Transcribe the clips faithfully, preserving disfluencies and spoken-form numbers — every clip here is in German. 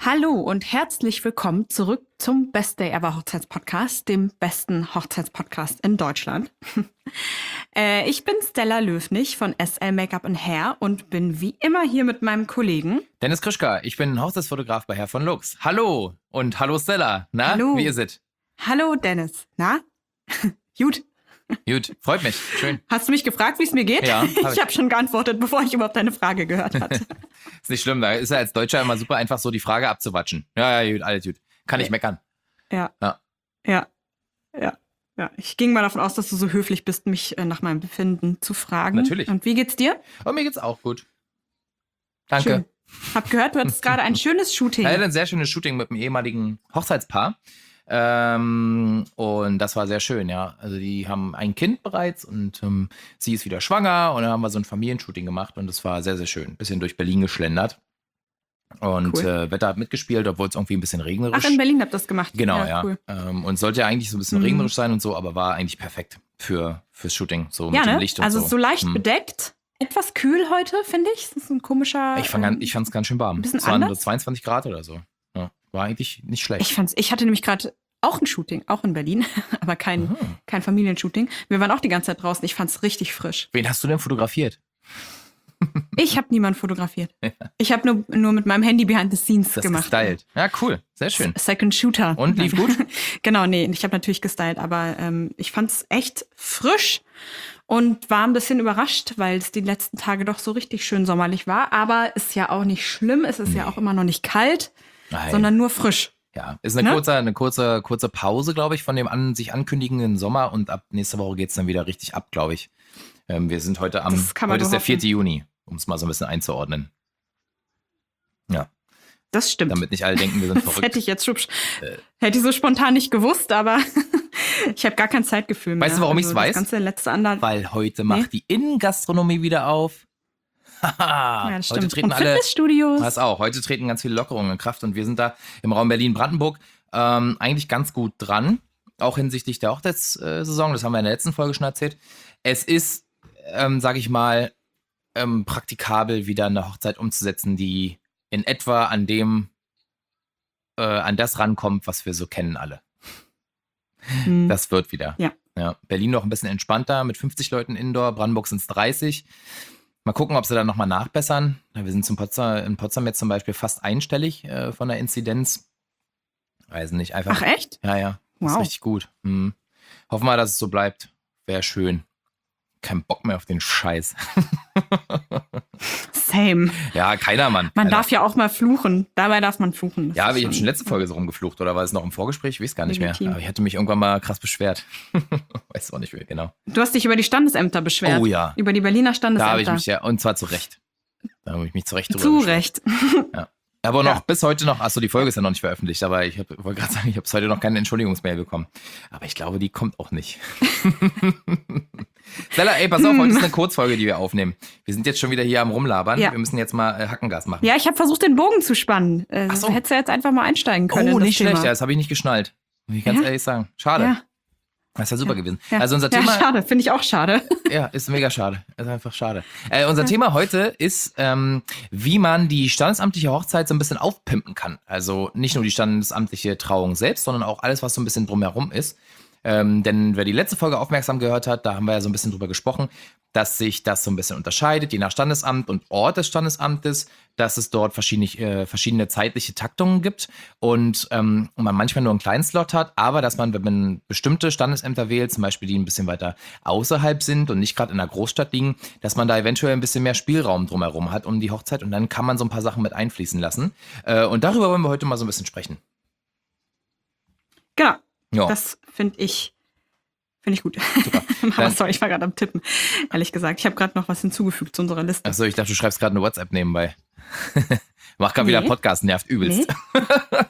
Hallo und herzlich willkommen zurück zum Best Day Ever Hochzeitspodcast, dem besten Hochzeitspodcast in Deutschland. äh, ich bin Stella Löfnig von S L Make-up and Hair und bin wie immer hier mit meinem Kollegen Dennis Krischka, ich bin Hochzeitsfotograf bei Hair von Lux. Hallo und hallo Stella. Na, Hallo. Wie ihr seid? Hallo Dennis. Na? Gut. Gut, freut mich. Schön. Hast du mich gefragt, wie es mir geht? Ja, hab ich ich. habe schon geantwortet, bevor ich überhaupt deine Frage gehört hatte. Ist nicht schlimm, da ist ja als Deutscher immer super einfach so die Frage abzuwatschen. Ja, ja, gut, alles gut. Kann ich meckern. Ja. Ja. Ja. Ja. Ja. Ich ging mal davon aus, dass du so höflich bist, mich äh, nach meinem Befinden zu fragen. Natürlich. Und wie geht's dir? Und mir geht's auch gut. Danke. Schön. Hab gehört, du hattest gerade ein schönes Shooting. Ich hatte ein sehr schönes Shooting mit einem ehemaligen Hochzeitspaar. Ähm, und das war sehr schön, ja. Also die haben ein Kind bereits und ähm, sie ist wieder schwanger und dann haben wir so ein Familienshooting gemacht und das war sehr, sehr schön. Bisschen durch Berlin geschlendert. Und Cool. äh, Wetter hat mitgespielt, obwohl es irgendwie ein bisschen regnerisch. Ach, in Berlin habt ihr das gemacht. Genau, ja. Cool. Ähm, und sollte ja eigentlich so ein bisschen Mhm. regnerisch sein und so, aber war eigentlich perfekt für fürs Shooting, so Ja, mit dem ne? Licht und Also so. so leicht Hm. bedeckt. Etwas kühl heute, finde ich. Das ist ein komischer. Ich fand ähm, ich fand's ganz schön warm. ein bisschen Es waren so anders? zweiundzwanzig Grad oder so. Ja, war eigentlich nicht schlecht. Ich fand's, ich hatte nämlich gerade auch ein Shooting, auch in Berlin, aber kein, Aha. kein Familienshooting. Wir waren auch die ganze Zeit draußen. Ich fand's richtig frisch. Wen hast du denn fotografiert? Ich habe niemanden fotografiert. Ich habe nur, nur mit meinem Handy behind the scenes Das gemacht. gestylt. Ja, cool. Sehr schön. Second Shooter. Und, lief gut? Genau, nee, ich habe natürlich gestylt, aber ähm, ich fand's echt frisch und war ein bisschen überrascht, weil es die letzten Tage doch so richtig schön sommerlich war. Aber ist ja auch nicht schlimm, es ist ja Nee. auch immer noch nicht kalt, Nein. sondern nur frisch. Ja, ist eine Ne? kurze, eine kurze, kurze Pause, glaube ich, von dem an sich ankündigenden Sommer und ab nächste Woche geht's dann wieder richtig ab, glaube ich. Ähm, wir sind heute am, Das kann man heute ist nur der hoffen. vierte Juni, um es mal so ein bisschen einzuordnen. Ja, Das stimmt. damit nicht alle denken, wir sind Das verrückt. hätte ich jetzt schon, hätte ich so spontan nicht gewusst, aber ich habe gar kein Zeitgefühl mehr. Weißt du, warum also ich's das weiß? ganze letzte Anderthalb. Weil heute macht die Innengastronomie wieder auf. Haha, Ja, das heute stimmt. treten Und alle, Fitnessstudios. das auch, heute treten ganz viele Lockerungen in Kraft und wir sind da im Raum Berlin-Brandenburg ähm, eigentlich ganz gut dran, auch hinsichtlich der Hochzeitssaison, das haben wir in der letzten Folge schon erzählt. Es ist, ähm, sage ich mal, ähm, praktikabel, wieder eine Hochzeit umzusetzen, die in etwa an dem, äh, an das rankommt, was wir so kennen alle. Hm. Das wird wieder. Ja. Ja. Berlin noch ein bisschen entspannter mit fünfzig Leuten Indoor, Brandenburg sind es dreißig. Mal gucken, ob sie da nochmal nachbessern. Wir sind zum Potsdam, in Potsdam jetzt zum Beispiel fast einstellig äh, von der Inzidenz. Weiß nicht, einfach. Ach echt? Ja, ja. Das ist Wow. richtig gut. Hm. Hoffen wir, dass es so bleibt. Wäre schön. Kein Bock mehr auf den Scheiß. Same. Ja, keiner, Mann. Man Keiner. darf ja auch mal fluchen. Dabei darf man fluchen. Das Ja, ist aber ich habe schon letzte ja. Folge so rumgeflucht, oder war es noch im Vorgespräch? Ich weiß gar nicht Legitim. mehr. Aber ich hatte mich irgendwann mal krass beschwert. Weiß auch nicht mehr, genau. Du hast dich über die Standesämter beschwert. Oh ja. Über die Berliner Da habe ich Standesämter. mich ja, und zwar zu Recht. Da habe ich mich zu Recht drüber Zu beschwert. Recht. Aber noch Ja. bis heute noch, achso, die Folge ist ja noch nicht veröffentlicht, aber ich hab- wollte gerade sagen, ich habe bis heute noch keine Entschuldigungsmail bekommen. Aber ich glaube, die kommt auch nicht. Stella, ey, pass auf, heute ist eine Kurzfolge, die wir aufnehmen. Wir sind jetzt schon wieder hier am Rumlabern. Ja. Wir müssen jetzt mal äh, Hackengas machen. Ja, ich habe versucht, den Bogen zu spannen. Äh, Ach so. Du hättest ja jetzt einfach mal einsteigen können. Oh, in das nicht Thema. schlecht, ja, das habe ich nicht geschnallt. Muss ich ganz Ja. ehrlich sagen. Schade. Ja, Das ist ja super gewesen. ja. Also unser ja, Thema, schade. Finde ich auch schade. ja, ist mega schade. Ist einfach schade. Äh, unser Thema heute ist, ähm, wie man die standesamtliche Hochzeit so ein bisschen aufpimpen kann. Also nicht nur die standesamtliche Trauung selbst, sondern auch alles, was so ein bisschen drumherum ist. Ähm, denn wer die letzte Folge aufmerksam gehört hat, da haben wir ja so ein bisschen drüber gesprochen, dass sich das so ein bisschen unterscheidet, je nach Standesamt und Ort des Standesamtes, dass es dort verschiedene, äh, verschiedene zeitliche Taktungen gibt und ähm, man manchmal nur einen kleinen Slot hat, aber dass man, wenn man bestimmte Standesämter wählt, zum Beispiel die ein bisschen weiter außerhalb sind und nicht gerade in einer Großstadt liegen, dass man da eventuell ein bisschen mehr Spielraum drumherum hat um die Hochzeit und dann kann man so ein paar Sachen mit einfließen lassen. Äh, und darüber wollen wir heute mal so ein bisschen sprechen. Genau. Ja. Das finde ich, finde ich gut. Super. Aber Dann- sorry, ich war gerade am Tippen. Ehrlich gesagt, ich habe gerade noch was hinzugefügt zu unserer Liste. Achso, ich dachte, du schreibst gerade eine WhatsApp nebenbei. Mach gerade wieder Nee. Podcast, nervt übelst. Nee.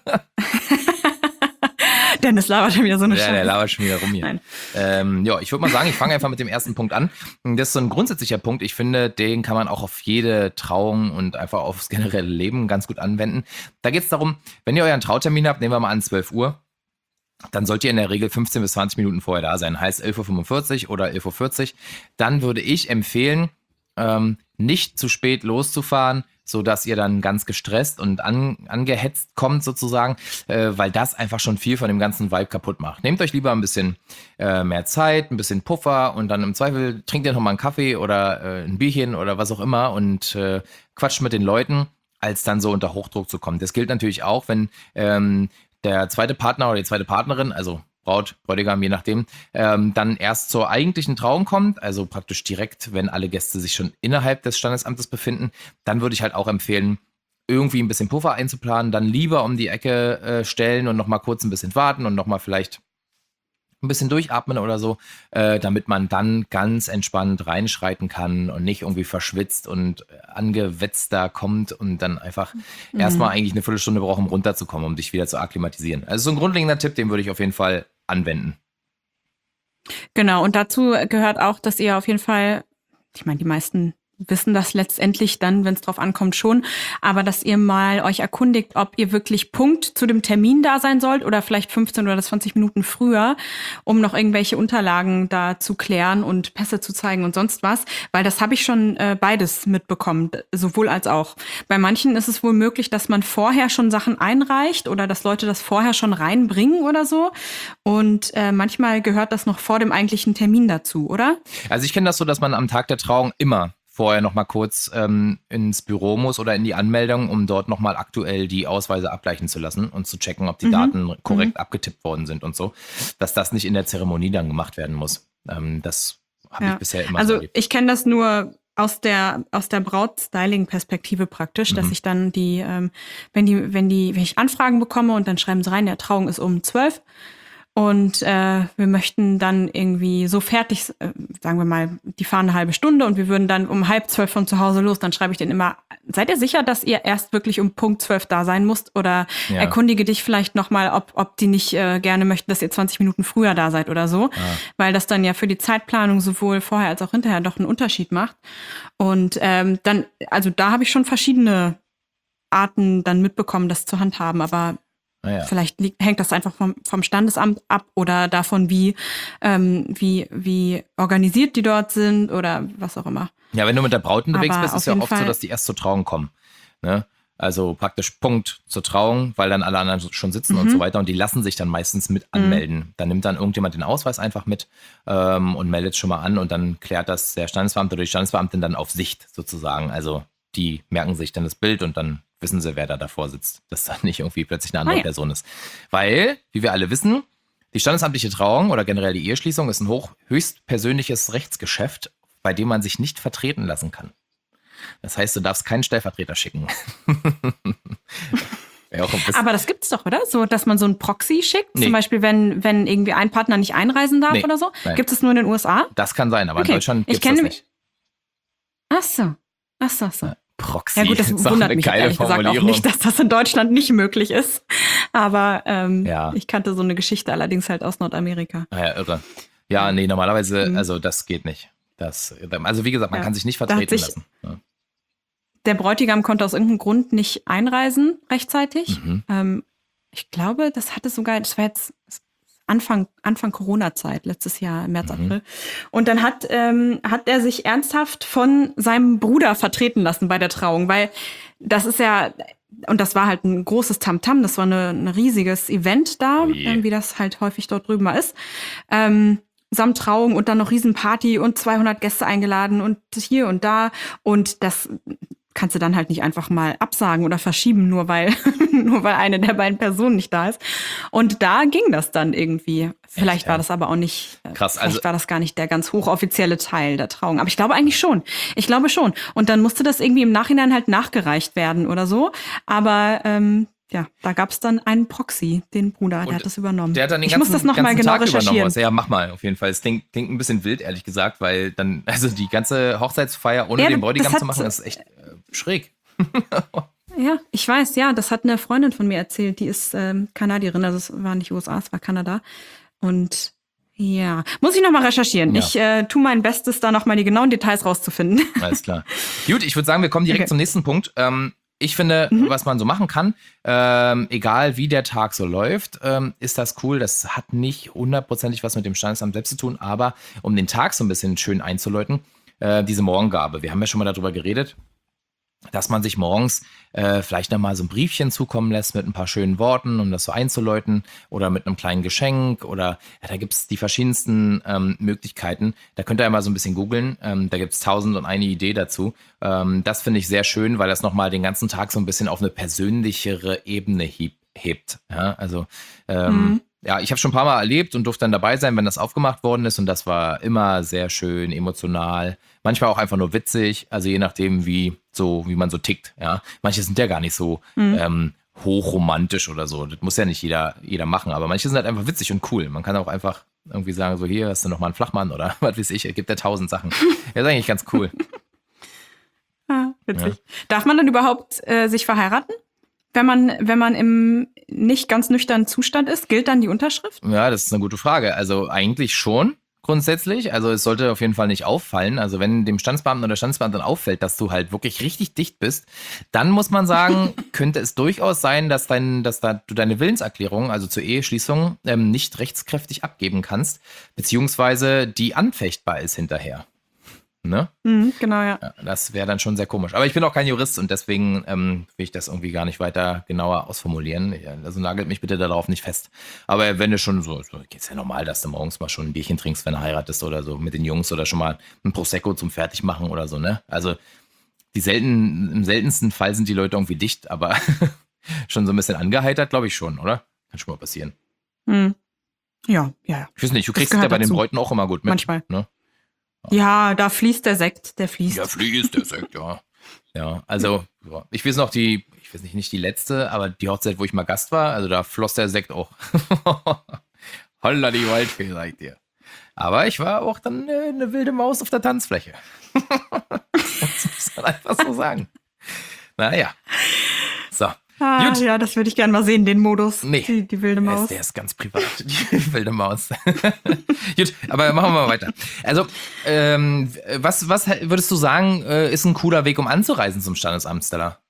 Dennis labert schon wieder so eine Ja, der Scheiße. labert schon wieder rum hier. Nein. Ähm, ja, ich würde mal sagen, ich fange einfach mit dem ersten Punkt an. Das ist so ein grundsätzlicher Punkt. Ich finde, den kann man auch auf jede Trauung und einfach aufs generelle Leben ganz gut anwenden. Da geht es darum, wenn ihr euren Trautermin habt, nehmen wir mal an zwölf Uhr, dann sollt ihr in der Regel fünfzehn bis zwanzig Minuten vorher da sein. Heißt elf Uhr fünfundvierzig oder elf Uhr vierzig. Dann würde ich empfehlen, ähm, nicht zu spät loszufahren, sodass ihr dann ganz gestresst und an, angehetzt kommt sozusagen, äh, weil das einfach schon viel von dem ganzen Vibe kaputt macht. Nehmt euch lieber ein bisschen äh, mehr Zeit, ein bisschen Puffer und dann im Zweifel trinkt ihr noch mal einen Kaffee oder äh, ein Bierchen oder was auch immer und äh, quatscht mit den Leuten, als dann so unter Hochdruck zu kommen. Das gilt natürlich auch, wenn ähm, der zweite Partner oder die zweite Partnerin, also Braut, Bräutigam, je nachdem, ähm, dann erst zur eigentlichen Trauung kommt, also praktisch direkt, wenn alle Gäste sich schon innerhalb des Standesamtes befinden, dann würde ich halt auch empfehlen, irgendwie ein bisschen Puffer einzuplanen, dann lieber um die Ecke äh, stellen und nochmal kurz ein bisschen warten und nochmal vielleicht ein bisschen durchatmen oder so, äh, damit man dann ganz entspannt reinschreiten kann und nicht irgendwie verschwitzt und angewetzt da kommt und dann einfach mhm. erstmal eigentlich eine Viertelstunde braucht, um runterzukommen, um dich wieder zu akklimatisieren. Also so ein grundlegender Tipp, den würde ich auf jeden Fall anwenden. Genau, und dazu gehört auch, dass ihr auf jeden Fall, ich meine, die meisten wissen das letztendlich dann, wenn es drauf ankommt, schon, aber dass ihr mal euch erkundigt, ob ihr wirklich Punkt zu dem Termin da sein sollt oder vielleicht fünfzehn oder zwanzig Minuten früher, um noch irgendwelche Unterlagen da zu klären und Pässe zu zeigen und sonst was, weil das habe ich schon äh, beides mitbekommen, sowohl als auch. Bei manchen ist es wohl möglich, dass man vorher schon Sachen einreicht oder dass Leute das vorher schon reinbringen oder so und äh, manchmal gehört das noch vor dem eigentlichen Termin dazu, oder? Also ich kenne das so, dass man am Tag der Trauung immer vorher noch mal kurz ähm, ins Büro muss oder in die Anmeldung, um dort noch mal aktuell die Ausweise abgleichen zu lassen und zu checken, ob die mhm. Daten korrekt mhm. abgetippt worden sind und so, dass das nicht in der Zeremonie dann gemacht werden muss. Ähm, das habe ja. ich bisher immer also so erlebt. Ich kenne das nur aus der aus der Braut-Styling-Perspektive praktisch, mhm. dass ich dann die, ähm, wenn die, wenn die, wenn ich Anfragen bekomme und dann schreiben sie rein, der Trauung ist um zwölf. Und äh, wir möchten dann irgendwie so fertig, äh, sagen wir mal, die fahren eine halbe Stunde und wir würden dann um halb zwölf von zu Hause los. Dann schreibe ich denen immer, seid ihr sicher, dass ihr erst wirklich um Punkt zwölf da sein müsst? Oder ja. erkundige dich vielleicht nochmal, ob, ob die nicht äh, gerne möchten, dass ihr zwanzig Minuten früher da seid oder so. Ja. Weil das dann ja für die Zeitplanung sowohl vorher als auch hinterher doch einen Unterschied macht. Und ähm, dann, also da habe ich schon verschiedene Arten dann mitbekommen, das zu handhaben, aber Ah ja. Vielleicht liegt, hängt das einfach vom, vom Standesamt ab oder davon, wie, ähm, wie, wie organisiert die dort sind oder was auch immer. Ja, wenn du mit der Braut unterwegs Aber bist, ist ja oft Fall so, dass die erst zur Trauung kommen. Ne? Also praktisch Punkt zur Trauung, weil dann alle anderen schon sitzen mhm. und so weiter und die lassen sich dann meistens mit anmelden. Mhm. Dann nimmt dann irgendjemand den Ausweis einfach mit ähm, und meldet schon mal an und dann klärt das der Standesbeamte oder die Standesbeamtin dann auf Sicht sozusagen. Also die merken sich dann das Bild und dann wissen sie, wer da davor sitzt, dass da nicht irgendwie plötzlich eine andere ah, ja. Person ist. Weil, wie wir alle wissen, die standesamtliche Trauung oder generell die Eheschließung ist ein hoch, höchst persönliches Rechtsgeschäft, bei dem man sich nicht vertreten lassen kann. Das heißt, du darfst keinen Stellvertreter schicken. Aber das gibt's doch, oder? So, dass man so einen Proxy schickt? Nee. Zum Beispiel, wenn, wenn irgendwie ein Partner nicht einreisen darf nee. oder so? Gibt es nur in den U S A? Das kann sein, aber okay. in Deutschland gibt es das nicht. Ach so. Ach so, so. Ja. Proxy. Ja gut, das wundert mich ehrlich gesagt auch nicht, dass das in Deutschland nicht möglich ist. Aber ähm, ja. ich kannte so eine Geschichte allerdings halt aus Nordamerika. Ah ja, irre. Ja, nee, normalerweise, mhm. also das geht nicht. Das, also wie gesagt, man ja. kann sich nicht vertreten sich lassen. Ja. Der Bräutigam konnte aus irgendeinem Grund nicht einreisen rechtzeitig. Mhm. Ähm, ich glaube, das hatte sogar, das war jetzt Anfang, Anfang Corona-Zeit, letztes Jahr, im März, mhm. April. Und dann hat, ähm, hat er sich ernsthaft von seinem Bruder vertreten lassen bei der Trauung, weil das ist ja, und das war halt ein großes Tamtam, das war eine, ein riesiges Event da, oh äh, wie das halt häufig dort drüben mal ist. Ähm, samt Trauung und dann noch Riesenparty und zweihundert Gäste eingeladen und hier und da. Und das kannst du dann halt nicht einfach mal absagen oder verschieben, nur weil, nur weil eine der beiden Personen nicht da ist. Und da ging das dann irgendwie. Vielleicht Echt, war das aber auch nicht, krass, vielleicht also, war das gar nicht der ganz hochoffizielle Teil der Trauung. Aber ich glaube eigentlich schon. Ich glaube schon. Und dann musste das irgendwie im Nachhinein halt nachgereicht werden oder so. Aber ähm, ja, da gab es dann einen Proxy, den Bruder, der hat das übernommen. Der hat dann den ich ganzen, muss das noch ganzen mal genau Tag recherchieren. übernommen. Also, ja, mach mal auf jeden Fall. Es klingt, klingt ein bisschen wild, ehrlich gesagt, weil dann, also die ganze Hochzeitsfeier ohne ja, den Bräutigam hat, zu machen, ist echt äh, schräg. Ja, ich weiß, ja, das hat eine Freundin von mir erzählt, die ist ähm, Kanadierin, also es war nicht U S A, es war Kanada. Und ja, muss ich noch mal recherchieren. Ja. Ich äh, tue mein Bestes, da noch mal die genauen Details rauszufinden. Alles klar. Gut, ich würde sagen, wir kommen direkt okay. zum nächsten Punkt. Ähm, ich finde, mhm. was man so machen kann, ähm, egal wie der Tag so läuft, ähm, ist das cool. Das hat nicht hundertprozentig was mit dem Standesamt selbst zu tun, aber um den Tag so ein bisschen schön einzuläuten, äh, diese Morgengabe. Wir haben ja schon mal darüber geredet. dass man sich morgens äh, vielleicht nochmal so ein Briefchen zukommen lässt mit ein paar schönen Worten, um das so einzuläuten oder mit einem kleinen Geschenk oder ja, da gibt's die verschiedensten ähm, Möglichkeiten. Da könnt ihr ja mal so ein bisschen googeln. Ähm, da gibt's tausend und eine Idee dazu. Ähm, das finde ich sehr schön, weil das nochmal den ganzen Tag so ein bisschen auf eine persönlichere Ebene heb hebt. Ja, also ähm, Mhm. ja, ich habe schon ein paar Mal erlebt und durfte dann dabei sein, wenn das aufgemacht worden ist und das war immer sehr schön, emotional, manchmal auch einfach nur witzig, also je nachdem, wie so, wie man so tickt, ja. Manche sind ja gar nicht so Mhm. ähm, hochromantisch oder so, das muss ja nicht jeder, jeder machen, aber manche sind halt einfach witzig und cool. Man kann auch einfach irgendwie sagen, so hier hast du noch mal einen Flachmann oder was weiß ich, es gibt ja tausend Sachen. Ja, ist eigentlich ganz cool. Ah, witzig. Darf man dann überhaupt äh, sich verheiraten? Wenn man, wenn man im nicht ganz nüchternen Zustand ist, gilt dann die Unterschrift? Ja, das ist eine gute Frage. Also eigentlich schon grundsätzlich. Also es sollte auf jeden Fall nicht auffallen. Also wenn dem Standesbeamten oder Standesbeamtin auffällt, dass du halt wirklich richtig dicht bist, dann muss man sagen, könnte es durchaus sein, dass, dein, dass da, du deine Willenserklärung, also zur Eheschließung, ähm, nicht rechtskräftig abgeben kannst, beziehungsweise die anfechtbar ist hinterher. Ne? Mhm, genau, ja. Ja, das wäre dann schon sehr komisch. Aber ich bin auch kein Jurist und deswegen ähm, will ich das irgendwie gar nicht weiter genauer ausformulieren. Ja, also nagelt mich bitte darauf nicht fest. Aber wenn du schon so, so geht's ja normal, dass du morgens mal schon ein Bierchen trinkst, wenn du heiratest oder so mit den Jungs oder schon mal ein Prosecco zum Fertigmachen oder so, ne? Also die selten, im seltensten Fall sind die Leute irgendwie dicht, aber schon so ein bisschen angeheitert, glaube ich schon, oder? Kann schon mal passieren. Mhm. Ja, ja, ja. Ich weiß nicht, du Das kriegst es ja gehört bei den dazu. Bräuten auch immer gut mit. Manchmal. Ne? Ja, da fließt der Sekt, der fließt. Ja, fließt, der sagt, ja. Ja, also, ja. Ich weiß noch die, ich weiß nicht, nicht die letzte, aber die Hochzeit, wo ich mal Gast war, also da floss der Sekt auch. Holla die Waldfee, sag ich dir. Aber ich war auch dann äh, eine wilde Maus auf der Tanzfläche. Das muss man einfach so sagen. Naja. So. Ah, Gut. ja, das würde ich gerne mal sehen, den Modus. Nee. Die, die wilde Der Maus. ist, der ist ganz privat, die wilde Maus. Gut, aber machen wir mal weiter. Also, ähm, was, was würdest du sagen, äh, ist ein cooler Weg, um anzureisen zum Standesamt, Stella?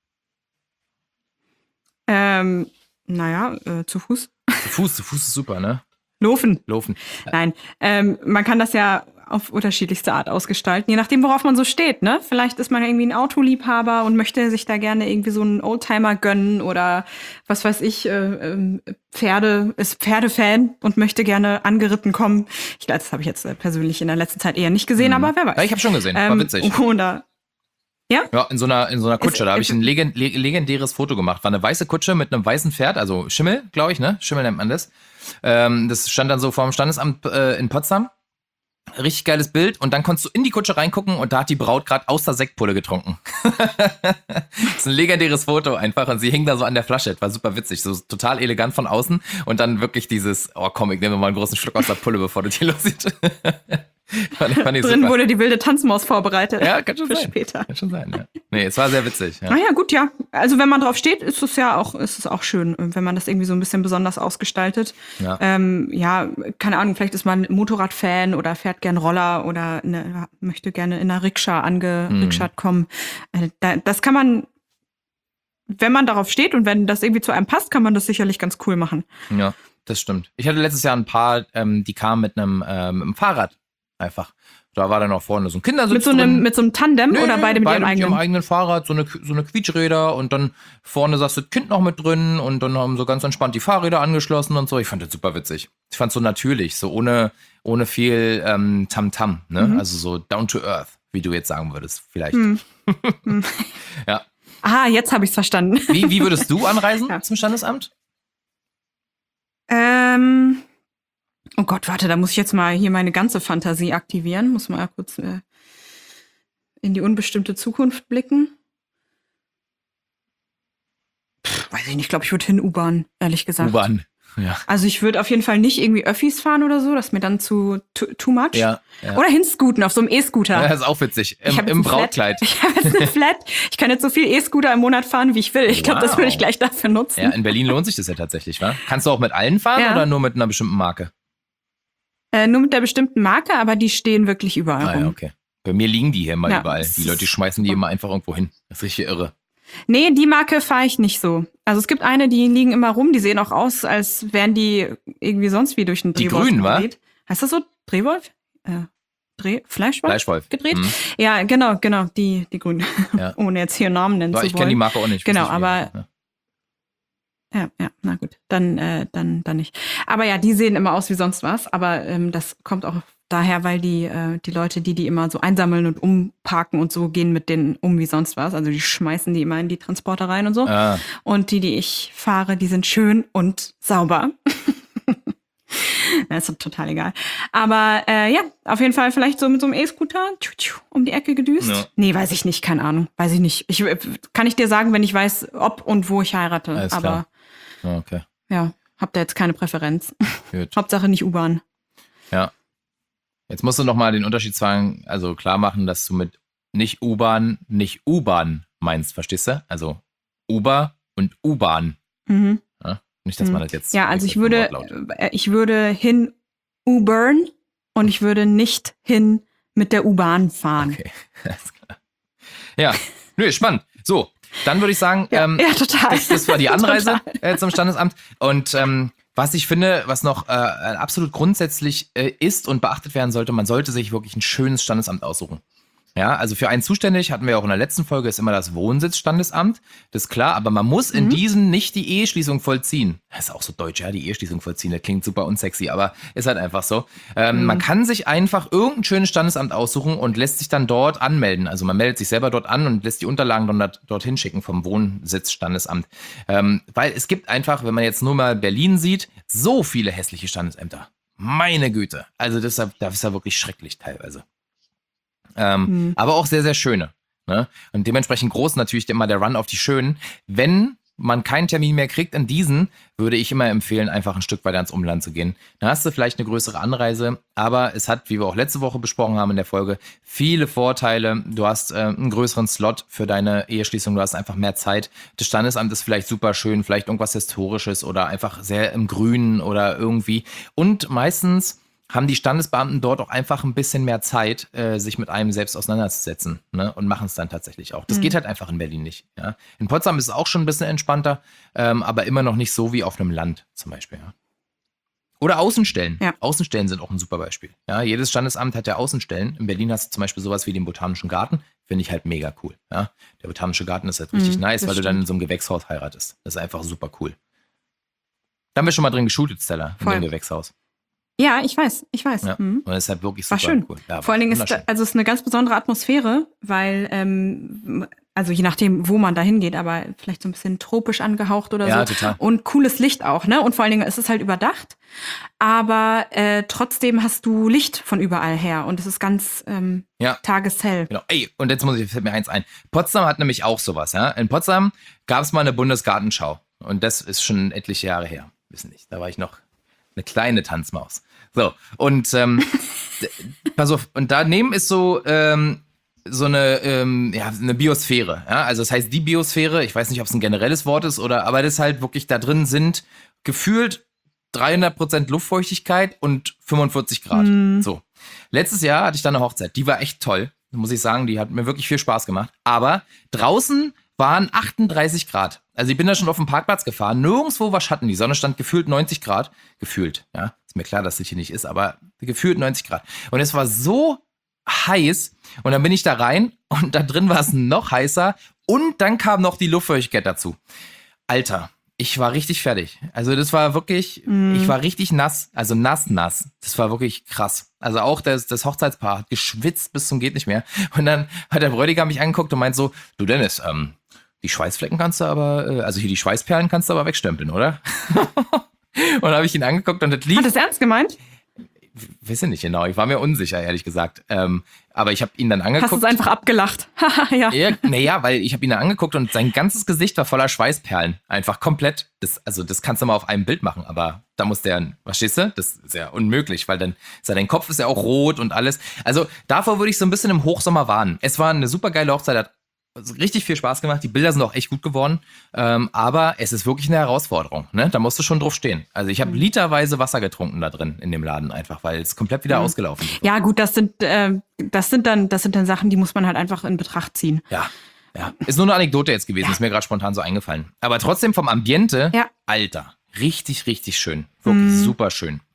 Ähm, naja, äh, zu Fuß. Zu Fuß, zu Fuß ist super, ne? Laufen. Laufen. Nein, ähm, man kann das ja auf unterschiedlichste Art ausgestalten, je nachdem, worauf man so steht, ne? Vielleicht ist man irgendwie ein Autoliebhaber und möchte sich da gerne irgendwie so einen Oldtimer gönnen oder was weiß ich, äh, ähm, Pferde, ist Pferdefan und möchte gerne angeritten kommen. Ich glaube, das habe ich jetzt äh, persönlich in der letzten Zeit eher nicht gesehen, Mhm. aber wer weiß. Ja, ich habe schon gesehen, war Ähm, witzig. Oder, ja? Ja, in so einer, in so einer Kutsche, Ist- da habe ich ist- ein legend, leg- legendäres Foto gemacht. War eine weiße Kutsche mit einem weißen Pferd, also Schimmel, glaube ich, ne? Schimmel nennt man das. Ähm, das stand dann so vor dem Standesamt äh, in Potsdam. Richtig geiles Bild. Und dann konntest du in die Kutsche reingucken und da hat die Braut gerade aus der Sektpulle getrunken. Das ist ein legendäres Foto einfach und sie hing da so an der Flasche. Das war super witzig, so total elegant von außen und dann wirklich dieses, oh komm, ich nehme mal einen großen Schluck aus der Pulle, bevor du die lossiehst. fand, fand ich Drin super. wurde die wilde Tanzmaus vorbereitet. Ja, kann schon Für sein. später. Kann schon sein, ja. Nee, es war sehr witzig. Ja. Ah ja, gut, ja. Also wenn man drauf steht, ist es ja auch, ist es auch schön, wenn man das irgendwie so ein bisschen besonders ausgestaltet. Ja. Ähm, ja, keine Ahnung, vielleicht ist man Motorradfan oder fährt gern Roller oder ne, möchte gerne in einer Rikscha angerikscht kommen. Äh, da, das kann man, wenn man darauf steht und wenn das irgendwie zu einem passt, kann man das sicherlich ganz cool machen. Ja, das stimmt. Ich hatte letztes Jahr ein paar, ähm, die kamen mit einem, ähm, mit einem Fahrrad einfach. Da war dann auch vorne so ein Kindersitz Mit so drin. einem, mit so einem Tandem Nee, oder beide mit beide ihrem mit ihrem eigenen? eigenen Fahrrad, so eine, so eine Quietschräder und dann vorne saß das Kind noch mit drin und dann haben so ganz entspannt die Fahrräder angeschlossen und so. Ich fand das super witzig. Ich fand es so natürlich, so ohne, ohne viel ähm, Tamtam, ne? Mhm. Also so down to earth, wie du jetzt sagen würdest, vielleicht. Hm. Ja. Ah, jetzt habe ich es verstanden. Wie, wie würdest du anreisen Ja. zum Standesamt? Ähm, oh Gott, warte, da muss ich jetzt mal hier meine ganze Fantasie aktivieren. Muss mal kurz äh, in die unbestimmte Zukunft blicken. Pff, weiß ich nicht, ich glaube, ich würde hin U-Bahn, ehrlich gesagt. U-Bahn. Ja. Also ich würde auf jeden Fall nicht irgendwie Öffis fahren oder so, das ist mir dann zu too, too much. Ja, ja. Oder hinscooten auf so einem E-Scooter. Ja, das ist auch witzig. Im, Ich hab jetzt im ein Flat. Brautkleid. Ich habe jetzt eine Flat. Ich kann jetzt so viel E-Scooter im Monat fahren, wie ich will. Ich glaube, das würde ich Wow. gleich dafür nutzen. Ja, in Berlin lohnt sich das ja tatsächlich, wa? Kannst du auch mit allen fahren Ja. oder nur mit einer bestimmten Marke? Äh, nur mit der bestimmten Marke, aber die stehen wirklich überall Ah rum. ja, okay. Bei mir liegen die hier immer Ja, überall. es Die Leute ist- schmeißen die immer einfach irgendwo hin. Das ist richtig irre. Nee, die Marke fahre ich nicht so. Also es gibt eine, die liegen immer rum, die sehen auch aus, als wären die irgendwie sonst wie durch einen Die Drehwolf grünen, wa? gedreht. Heißt das so? Drehwolf? Äh, Dreh, Fleischwolf, Fleischwolf. gedreht. Mhm. Ja, genau, genau, die, die Grünen. Ja. Ohne jetzt hier Namen nennen Aber zu ich wollen. kenne die Marke auch nicht. Genau, Weiß nicht, aber- wie- ja. Ja, ja, na gut, dann, äh, dann, dann nicht. Aber ja, die sehen immer aus wie sonst was. Aber ähm, das kommt auch daher, weil die, äh, die Leute, die die immer so einsammeln und umparken und so, gehen mit denen um wie sonst was. Also die schmeißen die immer in die Transporter rein und so. Ah, Und die, die ich fahre, die sind schön und sauber. Das ist total egal. Aber äh, ja, auf jeden Fall vielleicht so mit so einem E-Scooter tschu, tschu, um die Ecke gedüst. Ja. Nee, weiß ich nicht, keine Ahnung. Weiß ich nicht. Ich, kann ich dir sagen, wenn ich weiß, ob und wo ich heirate. Alles Aber klar. Ah, okay, ja, hab da jetzt keine Präferenz. gut. Hauptsache nicht U-Bahn. Ja. Jetzt musst du noch mal den Unterschied sagen, also klar machen, dass du mit nicht U-Bahn, nicht U-Bahn meinst, verstehst du? Also Uber und U-Bahn. Mhm. Ja? Nicht, dass man das jetzt. Ja, also ich würde, Wortlaut. äh, ich würde hin Ubern und ich würde nicht hin mit der U-Bahn fahren. Okay, alles klar. Ja, nö, spannend. So, dann würde ich sagen, Ja, ähm, ja, total. das, das war die Anreise Total. äh, zum Standesamt. Und ähm, was ich finde, was noch äh, absolut grundsätzlich äh, ist und beachtet werden sollte, man sollte sich wirklich ein schönes Standesamt aussuchen. Ja, also für einen zuständig, hatten wir auch in der letzten Folge, ist immer das Wohnsitzstandesamt. Das ist klar, aber man muss in Mhm. diesem nicht die Eheschließung vollziehen. Das ist auch so deutsch, ja, die Eheschließung vollziehen. Das klingt super unsexy, aber ist halt einfach so. Ähm, Mhm. Man kann sich einfach irgendein schönes Standesamt aussuchen und lässt sich dann dort anmelden. Also man meldet sich selber dort an und lässt die Unterlagen dann dort, dorthin schicken vom Wohnsitzstandesamt. Ähm, weil es gibt einfach, wenn man jetzt nur mal Berlin sieht, so viele hässliche Standesämter. Meine Güte. Also das ist ja, das ist ja wirklich schrecklich teilweise. Ähm, Mhm. Aber auch sehr, sehr schöne. Ne? Und dementsprechend groß natürlich immer der Run auf die schönen. Wenn man keinen Termin mehr kriegt in diesen, würde ich immer empfehlen, einfach ein Stück weiter ins Umland zu gehen. Dann hast du vielleicht eine größere Anreise, aber es hat, wie wir auch letzte Woche besprochen haben in der Folge, viele Vorteile. Du hast äh, einen größeren Slot für deine Eheschließung, du hast einfach mehr Zeit. Das Standesamt ist vielleicht super schön, vielleicht irgendwas Historisches oder einfach sehr im Grünen oder irgendwie. Und meistens haben die Standesbeamten dort auch einfach ein bisschen mehr Zeit, äh, sich mit einem selbst auseinanderzusetzen, ne? Und machen es dann tatsächlich auch. Das Mhm. geht halt einfach in Berlin nicht. Ja? In Potsdam ist es auch schon ein bisschen entspannter, ähm, aber immer noch nicht so wie auf einem Land zum Beispiel. Ja? Oder Außenstellen. Ja. Außenstellen sind auch ein super Beispiel. Ja? Jedes Standesamt hat ja Außenstellen. In Berlin hast du zum Beispiel sowas wie den Botanischen Garten. Finde ich halt mega cool. Ja? Der Botanische Garten ist halt richtig Mhm, nice, das weil du dann stimmt. in so einem Gewächshaus heiratest. Das ist einfach super cool. Da haben wir schon mal drin geshootet, Stella, in Voll. dem Gewächshaus. Ja, ich weiß, ich weiß. Ja. Mhm. Und das ist halt wirklich War super schön. cool. Ja, Vor allen Dingen ist, wunderschön. da- also es ist eine ganz besondere Atmosphäre, weil, ähm, also je nachdem, wo man da hingeht, aber vielleicht so ein bisschen tropisch angehaucht oder Ja, so. total. Und cooles Licht auch, ne? Und vor allen Dingen ist es halt überdacht. Aber äh, trotzdem hast du Licht von überall her und es ist ganz ähm, Ja. tageshell. Genau. Ey, und jetzt muss ich, fällt mir eins ein. Potsdam hat nämlich auch sowas, ja. In Potsdam gab es mal eine Bundesgartenschau. Und das ist schon etliche Jahre her. Wissen nicht. Da war ich noch eine kleine Tanzmaus. So, und ähm, d- pass auf, und daneben ist so, ähm, so eine, ähm, ja, eine Biosphäre. Ja? Also das heißt die Biosphäre, ich weiß nicht, ob es ein generelles Wort ist, oder, aber das halt wirklich da drin sind gefühlt dreihundert Prozent Luftfeuchtigkeit und fünfundvierzig Grad. Mhm. So. Letztes Jahr hatte ich da eine Hochzeit, die war echt toll, muss ich sagen, die hat mir wirklich viel Spaß gemacht. Aber draußen waren achtunddreißig Grad. Also ich bin da schon auf dem Parkplatz gefahren, nirgendwo war Schatten, die Sonne stand gefühlt neunzig Grad. Gefühlt, ja. Ist mir klar, dass das hier nicht ist, aber gefühlt neunzig Grad. Und es war so heiß und dann bin ich da rein und da drin war es noch heißer und dann kam noch die Luftfeuchtigkeit dazu. Alter, ich war richtig fertig. Also das war wirklich, Mm. ich war richtig nass, also nass, nass. Das war wirklich krass. Also auch das, das Hochzeitspaar hat geschwitzt bis zum geht nicht mehr. Und dann hat der Bräutigam mich angeguckt und meint so, du Dennis, ähm, die Schweißflecken kannst du aber, äh, also hier die Schweißperlen kannst du aber wegstempeln, oder? Und dann habe ich ihn angeguckt und das lief. Hat es ernst gemeint? Weiß ich nicht genau, ich war mir unsicher, ehrlich gesagt. Ähm, aber ich habe ihn dann Hast du angeguckt. es einfach abgelacht? Haha, ja. Ja, naja, weil ich habe ihn dann angeguckt und sein ganzes Gesicht war voller Schweißperlen. Einfach komplett. Das, also das kannst du mal auf einem Bild machen, aber da muss der, verstehst du? Das ist ja unmöglich, weil dann ist ja, dein Kopf ist ja auch rot und alles. Also davor würde ich so ein bisschen im Hochsommer warnen. Es war eine super geile Hochzeit, hat richtig viel Spaß gemacht. Die Bilder sind auch echt gut geworden. Ähm, aber es ist wirklich eine Herausforderung. Ne? Da musst du schon drauf stehen. Also ich habe literweise Wasser getrunken da drin in dem Laden einfach, weil es komplett wieder Mhm. ausgelaufen ist. Ja, gut, das sind, äh, das sind dann, das sind dann Sachen, die muss man halt einfach in Betracht ziehen. Ja, ja. Ist nur eine Anekdote jetzt gewesen, ist mir gerade spontan so eingefallen. Aber trotzdem vom Ambiente, Ja. Alter, richtig, richtig schön. Wirklich Mhm. super schön.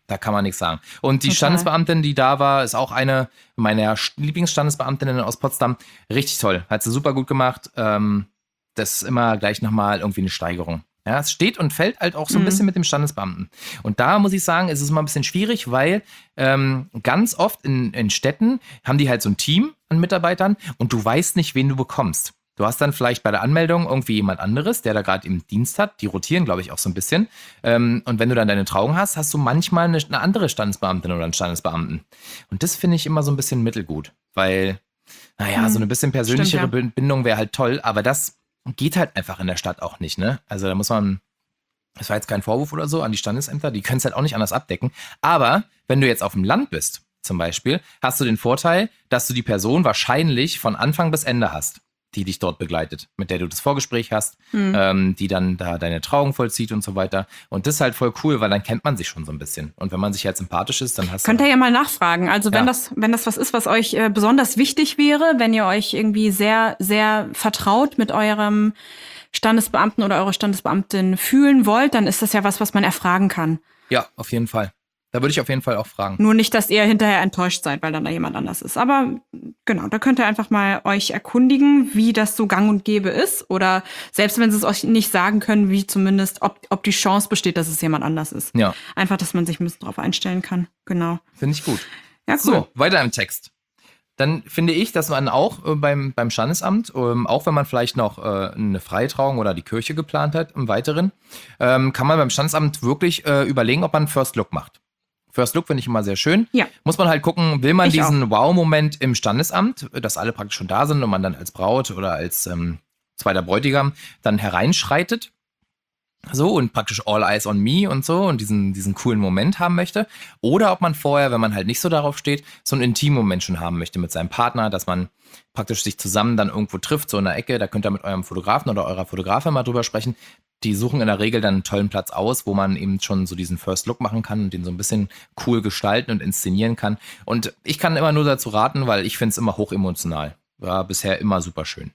Da kann man nichts sagen. Und die Total. Standesbeamtin, die da war, ist auch eine meiner Lieblingsstandesbeamtinnen aus Potsdam. Richtig toll. Hat sie super gut gemacht. Ähm, das ist immer gleich nochmal irgendwie eine Steigerung. Ja, es steht und fällt halt auch so ein Mhm. bisschen mit dem Standesbeamten. Und da muss ich sagen, ist es immer ein bisschen schwierig, weil ähm, ganz oft in, in Städten haben die halt so ein Team an Mitarbeitern und du weißt nicht, wen du bekommst. Du hast dann vielleicht bei der Anmeldung irgendwie jemand anderes, der da gerade im Dienst hat. Die rotieren, glaube ich, auch so ein bisschen. Ähm, und wenn du dann deine Trauung hast, hast du manchmal eine, eine andere Standesbeamtin oder einen Standesbeamten. Und das finde ich immer so ein bisschen mittelgut, weil, naja, Hm, so eine bisschen persönlichere stimmt, ja. Bindung wäre halt toll, aber das geht halt einfach in der Stadt auch nicht, ne? Also da muss man, das war jetzt kein Vorwurf oder so an die Standesämter, die können es halt auch nicht anders abdecken. Aber wenn du jetzt auf dem Land bist, zum Beispiel, hast du den Vorteil, dass du die Person wahrscheinlich von Anfang bis Ende hast, die dich dort begleitet, mit der du das Vorgespräch hast, Hm. ähm, die dann da deine Trauung vollzieht und so weiter. Und das ist halt voll cool, weil dann kennt man sich schon so ein bisschen. Und wenn man sich halt sympathisch ist, dann hast Könnt du... ihr ja mal nachfragen. Also wenn Ja. das, wenn das was ist, was euch äh, besonders wichtig wäre, wenn ihr euch irgendwie sehr, sehr vertraut mit eurem Standesbeamten oder eurer Standesbeamtin fühlen wollt, dann ist das ja was, was man erfragen kann. Ja, auf jeden Fall. Da würde ich auf jeden Fall auch fragen. Nur nicht, dass ihr hinterher enttäuscht seid, weil dann da jemand anders ist. Aber genau, da könnt ihr einfach mal euch erkundigen, wie das so gang und gäbe ist. Oder selbst wenn sie es euch nicht sagen können, wie zumindest, ob, ob die Chance besteht, dass es jemand anders ist. Ja, Einfach, dass man sich ein bisschen drauf einstellen kann. Genau. finde ich gut. Ja, cool. So, weiter im Text. Dann finde ich, dass man auch äh, beim, beim Standesamt, ähm, auch wenn man vielleicht noch äh, eine Freitrauung oder die Kirche geplant hat im Weiteren, ähm, kann man beim Standesamt wirklich äh, überlegen, ob man einen First Look macht. First Look finde ich immer sehr schön. Ja. Muss man halt gucken, will man Ich diesen Wow-Moment im Standesamt, dass alle praktisch schon da sind und man dann als Braut oder als ähm, zweiter Bräutigam dann hereinschreitet. So und praktisch all eyes on me und so und diesen, diesen coolen Moment haben möchte. Oder ob man vorher, wenn man halt nicht so darauf steht, so einen intimen Moment schon haben möchte mit seinem Partner, dass man praktisch sich zusammen dann irgendwo trifft, so in der Ecke. Da könnt ihr mit eurem Fotografen oder eurer Fotografin mal drüber sprechen. Die suchen in der Regel dann einen tollen Platz aus, wo man eben schon so diesen First Look machen kann und den so ein bisschen cool gestalten und inszenieren kann. Und ich kann immer nur dazu raten, weil ich finde es immer hochemotional. War bisher immer super schön.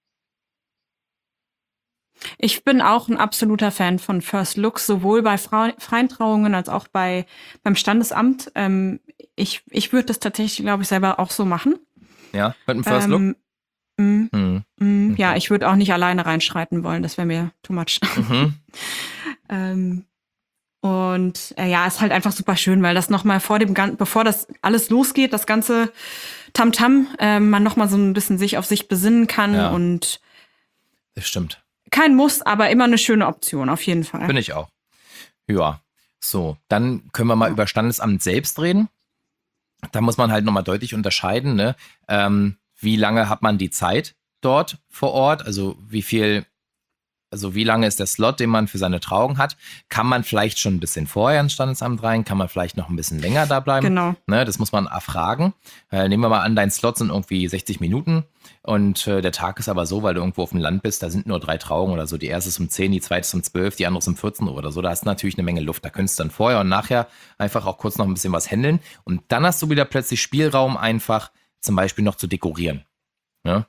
Ich bin auch ein absoluter Fan von First Looks, sowohl bei Frau, freien Trauungen als auch bei, beim Standesamt. Ähm, ich ich würde das tatsächlich, glaube ich, selber auch so machen. Ja, mit einem First Look? Ähm, mm, Hm. mm, Okay. Ja, ich würde auch nicht alleine reinschreiten wollen, das wäre mir too much. Mhm. ähm, und äh, ja, ist halt einfach super schön, weil das nochmal vor dem, Gan- bevor das alles losgeht, das ganze Tamtam, äh, man nochmal so ein bisschen sich auf sich besinnen kann Ja. und Das stimmt. kein Muss, aber immer eine schöne Option, auf jeden Fall. Bin ich auch. Ja, so, dann können wir mal über Standesamt selbst reden. Da muss man halt nochmal deutlich unterscheiden, ne? Ähm, wie lange hat man die Zeit dort vor Ort? Also wie viel, also wie lange ist der Slot, den man für seine Trauung hat? Kann man vielleicht schon ein bisschen vorher ins Standesamt rein? Kann man vielleicht noch ein bisschen länger da bleiben? Genau. Ne, das muss man erfragen. Äh, nehmen wir mal an, dein Slot sind irgendwie sechzig Minuten und äh, der Tag ist aber so, weil du irgendwo auf dem Land bist, da sind nur drei Trauungen oder so. Die erste ist um zehn, die zweite ist um zwölf, die andere ist um vierzehn Uhr oder so. Da hast du natürlich eine Menge Luft. Da könntest du dann vorher und nachher einfach auch kurz noch ein bisschen was handeln. Und dann hast du wieder plötzlich Spielraum, einfach zum Beispiel noch zu dekorieren. Ne?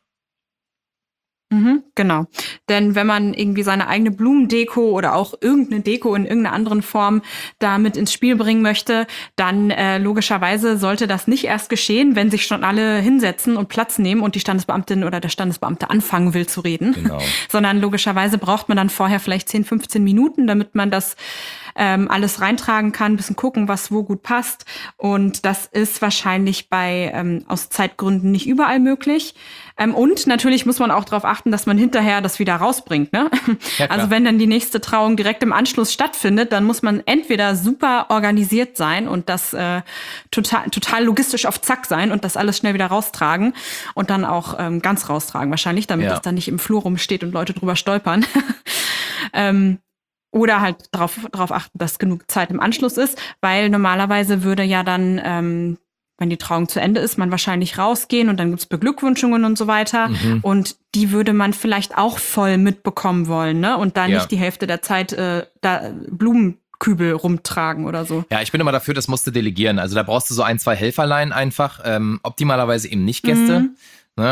Mhm, genau. Denn wenn man irgendwie seine eigene Blumendeko oder auch irgendeine Deko in irgendeiner anderen Form damit ins Spiel bringen möchte, dann äh, logischerweise sollte das nicht erst geschehen, wenn sich schon alle hinsetzen und Platz nehmen und die Standesbeamtin oder der Standesbeamte anfangen will zu reden. Genau. Sondern logischerweise braucht man dann vorher vielleicht zehn, fünfzehn Minuten, damit man das ähm, alles reintragen kann, ein bisschen gucken, was wo gut passt. Und das ist wahrscheinlich bei ähm, aus Zeitgründen nicht überall möglich. Ähm, und natürlich muss man auch darauf achten, dass man hinterher das wieder rausbringt. Ne? Ja, klar. Also wenn dann die nächste Trauung direkt im Anschluss stattfindet, dann muss man entweder super organisiert sein und das äh, total, total logistisch auf Zack sein und das alles schnell wieder raustragen und dann auch ähm, ganz raustragen wahrscheinlich, damit Ja. das dann nicht im Flur rumsteht und Leute drüber stolpern. ähm, Oder halt darauf darauf achten, dass genug Zeit im Anschluss ist, weil normalerweise würde ja dann, ähm, wenn die Trauung zu Ende ist, man wahrscheinlich rausgehen und dann gibt's Beglückwünschungen und so weiter. Mhm. Und die würde man vielleicht auch voll mitbekommen wollen, ne? Und dann Ja. nicht die Hälfte der Zeit äh, da Blumenkübel rumtragen oder so. Ja, ich bin immer dafür, das musst du delegieren. Also da brauchst du so ein, zwei Helferlein einfach. Ähm, optimalerweise eben nicht Gäste. Mhm. Ne?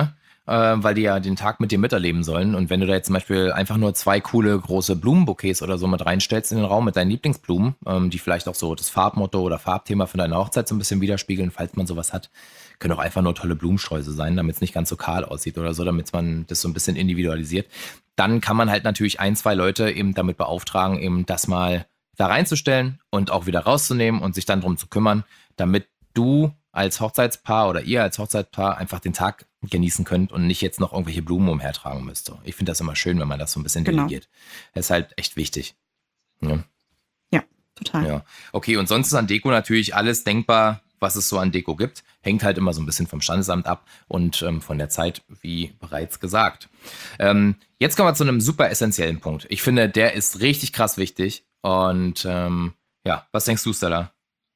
äh, weil die ja den Tag mit dir miterleben sollen. Und wenn du da jetzt zum Beispiel einfach nur zwei coole große Blumenbouquets oder so mit reinstellst in den Raum mit deinen Lieblingsblumen, ähm, die vielleicht auch so das Farbmotto oder Farbthema von deiner Hochzeit so ein bisschen widerspiegeln, falls man sowas hat, können auch einfach nur tolle Blumensträuße sein, damit es nicht ganz so kahl aussieht oder so, damit man das so ein bisschen individualisiert. Dann kann man halt natürlich ein, zwei Leute eben damit beauftragen, eben das mal da reinzustellen und auch wieder rauszunehmen und sich dann drum zu kümmern, damit du als Hochzeitspaar oder ihr als Hochzeitspaar einfach den Tag genießen könnt und nicht jetzt noch irgendwelche Blumen umhertragen müsst. Ich finde das immer schön, wenn man das so ein bisschen Genau. delegiert. Das ist halt echt wichtig. Ja, Ja, total. ja. Okay, und sonst ist an Deko natürlich alles denkbar, was es so an Deko gibt. Hängt halt immer so ein bisschen vom Standesamt ab und ähm, von der Zeit, wie bereits gesagt. Ähm, jetzt kommen wir zu einem super essentiellen Punkt. Ich finde, der ist richtig krass wichtig. Und ähm, ja, was denkst du, Stella?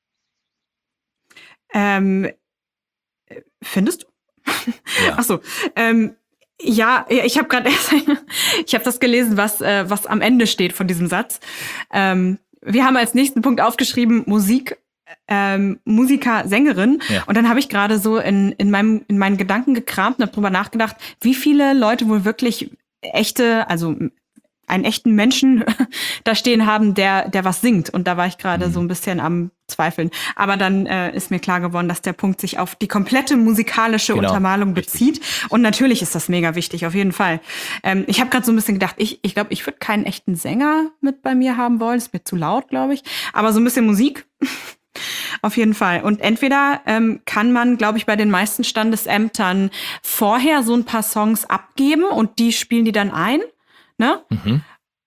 Ähm, findest du? Ja. Ach so. Ähm, ja, ja, ich habe gerade erst, ich habe das gelesen, was äh, was am Ende steht von diesem Satz. Ähm, wir haben als nächsten Punkt aufgeschrieben Musik, ähm, Musiker, Sängerin. Ja. Und dann habe ich gerade so in in meinem in meinen Gedanken gekramt und habe drüber nachgedacht, wie viele Leute wohl wirklich echte, also einen echten Menschen da stehen haben, der der was singt. Und da war ich gerade Mhm. so ein bisschen am Zweifeln. Aber dann äh, ist mir klar geworden, dass der Punkt sich auf die komplette musikalische Genau, Untermalung richtig. bezieht. Und natürlich ist das mega wichtig, auf jeden Fall. Ähm, ich habe gerade so ein bisschen gedacht, ich ich glaube, ich würde keinen echten Sänger mit bei mir haben wollen. Ist mir zu laut, glaube ich. Aber so ein bisschen Musik. Auf jeden Fall. Und entweder ähm, kann man, glaube ich, bei den meisten Standesämtern vorher so ein paar Songs abgeben und die spielen die dann ein. Ne? Mhm.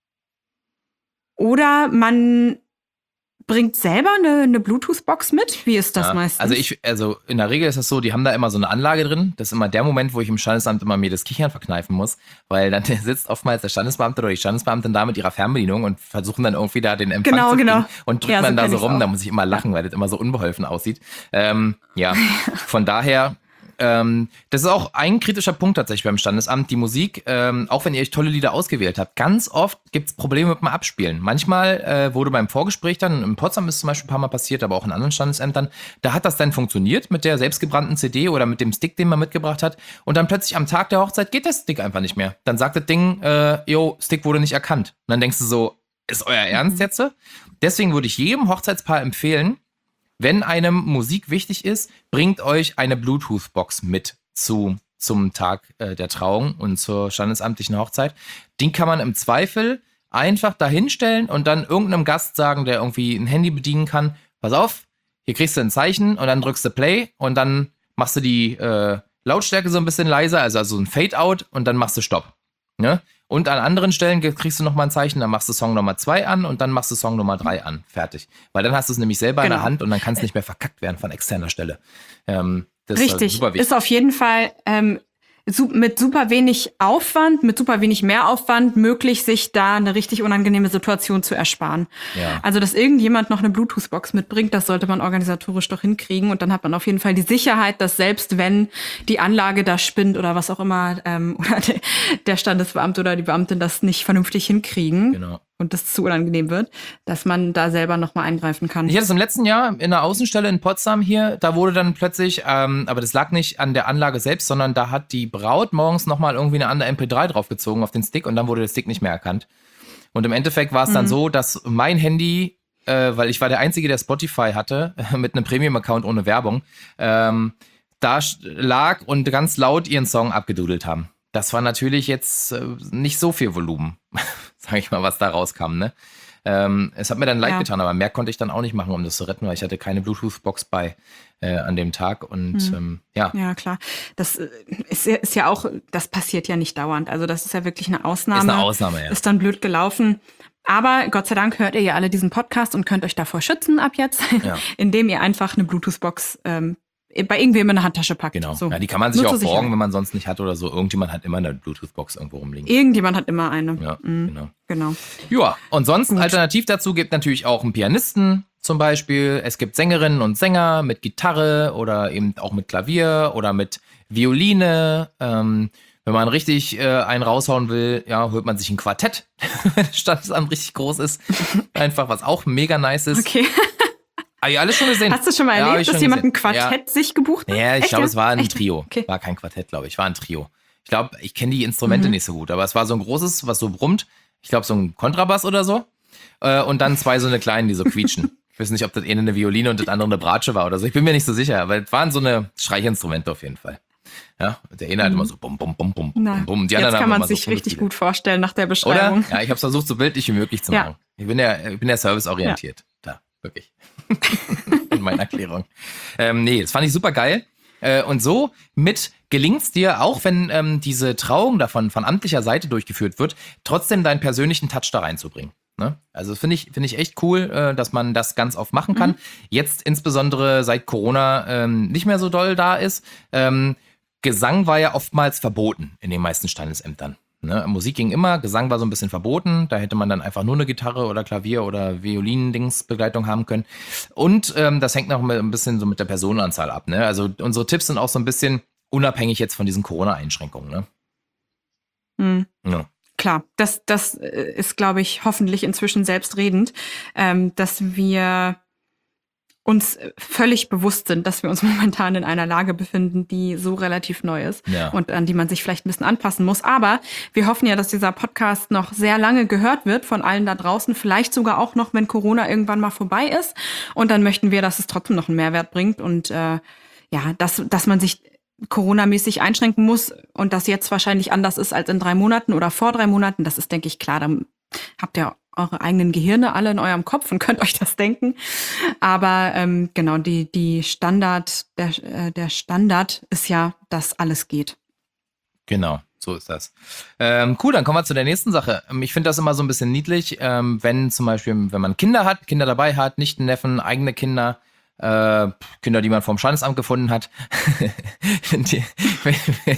Oder man bringt selber eine, eine Bluetooth-Box mit. Wie ist das Ja, meistens? also ich, also in der Regel ist das so, die haben da immer so eine Anlage drin. Das ist immer der Moment, wo ich im Standesamt immer mir das Kichern verkneifen muss, weil dann sitzt oftmals der Standesbeamte oder die Standesbeamtin da mit ihrer Fernbedienung und versuchen dann irgendwie da den Empfang Genau, zu kriegen genau. und drückt Ja, so dann da kenn so ich's rum. auch. Da muss ich immer lachen, weil das immer so unbeholfen aussieht. Ähm, ja, von daher. Ähm, das ist auch ein kritischer Punkt tatsächlich beim Standesamt, die Musik, ähm, auch wenn ihr euch tolle Lieder ausgewählt habt, ganz oft gibt es Probleme mit dem Abspielen. Manchmal äh, wurde beim Vorgespräch dann, in Potsdam ist zum Beispiel ein paar Mal passiert, aber auch in anderen Standesämtern, da hat das dann funktioniert mit der selbstgebrannten C D oder mit dem Stick, den man mitgebracht hat und dann plötzlich am Tag der Hochzeit geht der Stick einfach nicht mehr. Dann sagt das Ding, äh, yo, Stick wurde nicht erkannt. Und dann denkst du so, ist euer Ernst jetzt? Deswegen würde ich jedem Hochzeitspaar empfehlen, wenn einem Musik wichtig ist, bringt euch eine Bluetooth-Box mit zu, zum Tag äh, der Trauung und zur standesamtlichen Hochzeit. Den kann man im Zweifel einfach dahinstellen und dann irgendeinem Gast sagen, der irgendwie ein Handy bedienen kann, pass auf, hier kriegst du ein Zeichen und dann drückst du Play und dann machst du die äh, Lautstärke so ein bisschen leiser, also, also ein Fade-Out und dann machst du Stopp. Ne? Und an anderen Stellen kriegst du nochmal ein Zeichen, dann machst du Song Nummer zwei an und dann machst du Song Nummer drei an. Fertig. Weil dann hast du es nämlich selber Genau. in der Hand und dann kann es nicht mehr verkackt werden von externer Stelle. Ähm, das ist Richtig. super wichtig. Ist auf jeden Fall ähm, su- mit super wenig Aufwand, mit super wenig Mehraufwand möglich, sich da eine richtig unangenehme Situation zu ersparen. Ja. Also, dass irgendjemand noch eine Bluetooth-Box mitbringt, das sollte man organisatorisch doch hinkriegen. Und dann hat man auf jeden Fall die Sicherheit, dass selbst wenn die Anlage da spinnt oder was auch immer, ähm, oder de- der Standesbeamte oder die Beamtin das nicht vernünftig hinkriegen Genau. und das zu unangenehm wird, dass man da selber noch mal eingreifen kann. Ich hatte es im letzten Jahr in der Außenstelle in Potsdam hier, da wurde dann plötzlich, ähm, aber das lag nicht an der Anlage selbst, sondern da hat die Braut morgens nochmal irgendwie eine andere M P drei draufgezogen auf den Stick und dann wurde der Stick nicht mehr erkannt. Und im Endeffekt war es dann so, dass mein Handy, äh, weil ich war der Einzige, der Spotify hatte, mit einem Premium-Account ohne Werbung, ähm, da sch- lag und ganz laut ihren Song abgedudelt haben. Das war natürlich jetzt äh, nicht so viel Volumen, sag ich mal, was da rauskam, ne? Ähm, es hat mir dann leid Ja. getan, aber mehr konnte ich dann auch nicht machen, um das zu retten, weil ich hatte keine Bluetooth-Box bei äh, an dem Tag und ähm, ja. Ja, klar. Das äh, ist, ja- ist ja auch, das passiert ja nicht dauernd. Also das ist ja wirklich eine Ausnahme. Ist eine Ausnahme, ja. Ist dann blöd gelaufen. Aber Gott sei Dank hört ihr ja alle diesen Podcast und könnt euch davor schützen ab jetzt, Ja. indem ihr einfach eine Bluetooth-Box ähm, bei irgendwem in der Handtasche packt. Genau. So. Ja, die kann man sich Nur auch zur Sicherheit. borgen, wenn man sonst nicht hat oder so. Irgendjemand hat immer eine Bluetooth-Box irgendwo rumliegen. Irgendjemand hat immer eine. Ja, Mhm, genau. Genau. Ja, und sonst alternativ dazu gibt natürlich auch einen Pianisten zum Beispiel. Es gibt Sängerinnen und Sänger mit Gitarre oder eben auch mit Klavier oder mit Violine. Ähm, wenn man richtig äh, einen raushauen will, ja, holt man sich ein Quartett, wenn das Standesamt richtig groß ist. Einfach, was auch mega nice ist. Okay. Ah, ja, alles schon gesehen. Hast du schon mal Ja, hab erlebt, ich dass schon jemand ein gesehen. Quartett sich gebucht hat? Ja, ja ich Echt, glaube, ja? es war ein Echt? Trio. Okay. War kein Quartett, glaube ich. War ein Trio. Ich glaube, ich kenne die Instrumente Mhm. nicht so gut, aber es war so ein großes, was so brummt. Ich glaube, so ein Kontrabass oder so. Äh, und dann zwei so eine kleinen, die so quietschen. Ich weiß nicht, ob das eine eine Violine und das andere eine Bratsche war oder so. Ich bin mir nicht so sicher, aber es waren so eine Streichinstrumente auf jeden Fall. Ja, der eine hat immer so bum, bum, bum, bum, Na, bum, bum. Die jetzt anderen kann haben man immer so sich richtig Vogelfiele. gut vorstellen nach der Oder? Beschreibung. Ja, ich habe es versucht, so bildlich wie möglich zu Ja. machen. Ich bin ja, ich bin ja serviceorientiert. Da, wirklich. In meiner Erklärung. Ähm, nee, das fand ich super geil. Äh, und so mit gelingt's dir, auch wenn ähm, diese Trauung davon von amtlicher Seite durchgeführt wird, trotzdem deinen persönlichen Touch da reinzubringen. Ne? Also finde ich, finde ich echt cool, äh, dass man das ganz oft machen kann. Mhm. Jetzt insbesondere seit Corona ähm, nicht mehr so doll da ist. Ähm, Gesang war ja oftmals verboten in den meisten Standesämtern. Ne? Musik ging immer, Gesang war so ein bisschen verboten. Da hätte man dann einfach nur eine Gitarre oder Klavier oder Violinen-Dings-Begleitung haben können. Und ähm, das hängt noch ein bisschen so mit der Personenanzahl ab. Ne? Also unsere Tipps sind auch so ein bisschen unabhängig jetzt von diesen Corona-Einschränkungen. Ne? Mhm. Ja. Klar, das, das äh, ist, glaube ich, hoffentlich inzwischen selbstredend, ähm, dass wir uns äh, völlig bewusst sind, dass wir uns momentan in einer Lage befinden, die so relativ neu ist Ja. und an die man sich vielleicht ein bisschen anpassen muss. Aber wir hoffen ja, dass dieser Podcast noch sehr lange gehört wird von allen da draußen, vielleicht sogar auch noch, wenn Corona irgendwann mal vorbei ist. Und dann möchten wir, dass es trotzdem noch einen Mehrwert bringt und äh, ja, dass, dass man sich Corona-mäßig einschränken muss und das jetzt wahrscheinlich anders ist als in drei Monaten oder vor drei Monaten. Das ist, denke ich, klar. Dann habt ihr eure eigenen Gehirne alle in eurem Kopf und könnt euch das denken. Aber ähm, genau, die, die Standard, der, äh, der Standard ist ja, dass alles geht. Genau, so ist das. Ähm, cool, dann kommen wir zu der nächsten Sache. Ähm, Ich finde das immer so ein bisschen niedlich, ähm, wenn zum Beispiel, wenn man Kinder hat, Kinder dabei hat, Nichten, Neffen, eigene Kinder, äh, Kinder, die man vom Standesamt gefunden hat, wenn, die, wenn,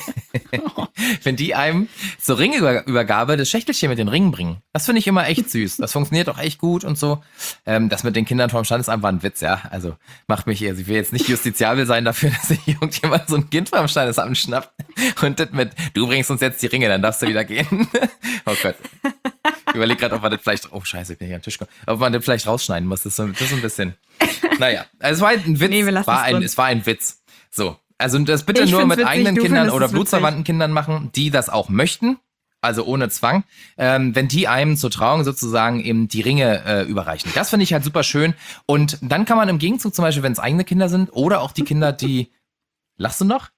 wenn die einem zur Ringübergabe das Schächtelchen mit den Ringen bringen. Das finde ich immer echt süß. Das funktioniert auch echt gut und so. Ähm, das mit den Kindern vom Standesamt war ein Witz, ja. Also macht mich, also ich will jetzt nicht justiziabel sein dafür, dass sich irgendjemand so ein Kind vom Standesamt schnappt und das mit, du bringst uns jetzt die Ringe, dann darfst du wieder gehen. Oh Gott. Ich überlege gerade, ob man das vielleicht, oh scheiße, ich bin hier an den Tisch gekommen, ob man das vielleicht rausschneiden muss. Das ist so, das ist so ein bisschen, naja. Also es war ein Witz, Nee, wir lassen war es ein, drin. es war ein Witz. So, also das bitte Ich nur find's mit witzig, eigenen du Kindern findest oder es witzig. blutsverwandten Kindern machen, die das auch möchten. Also ohne Zwang, ähm, wenn die einem zur Trauung sozusagen eben die Ringe äh, überreichen. Das finde ich halt super schön. Und dann kann man im Gegenzug zum Beispiel, wenn es eigene Kinder sind oder auch die Kinder, die, lachst du noch?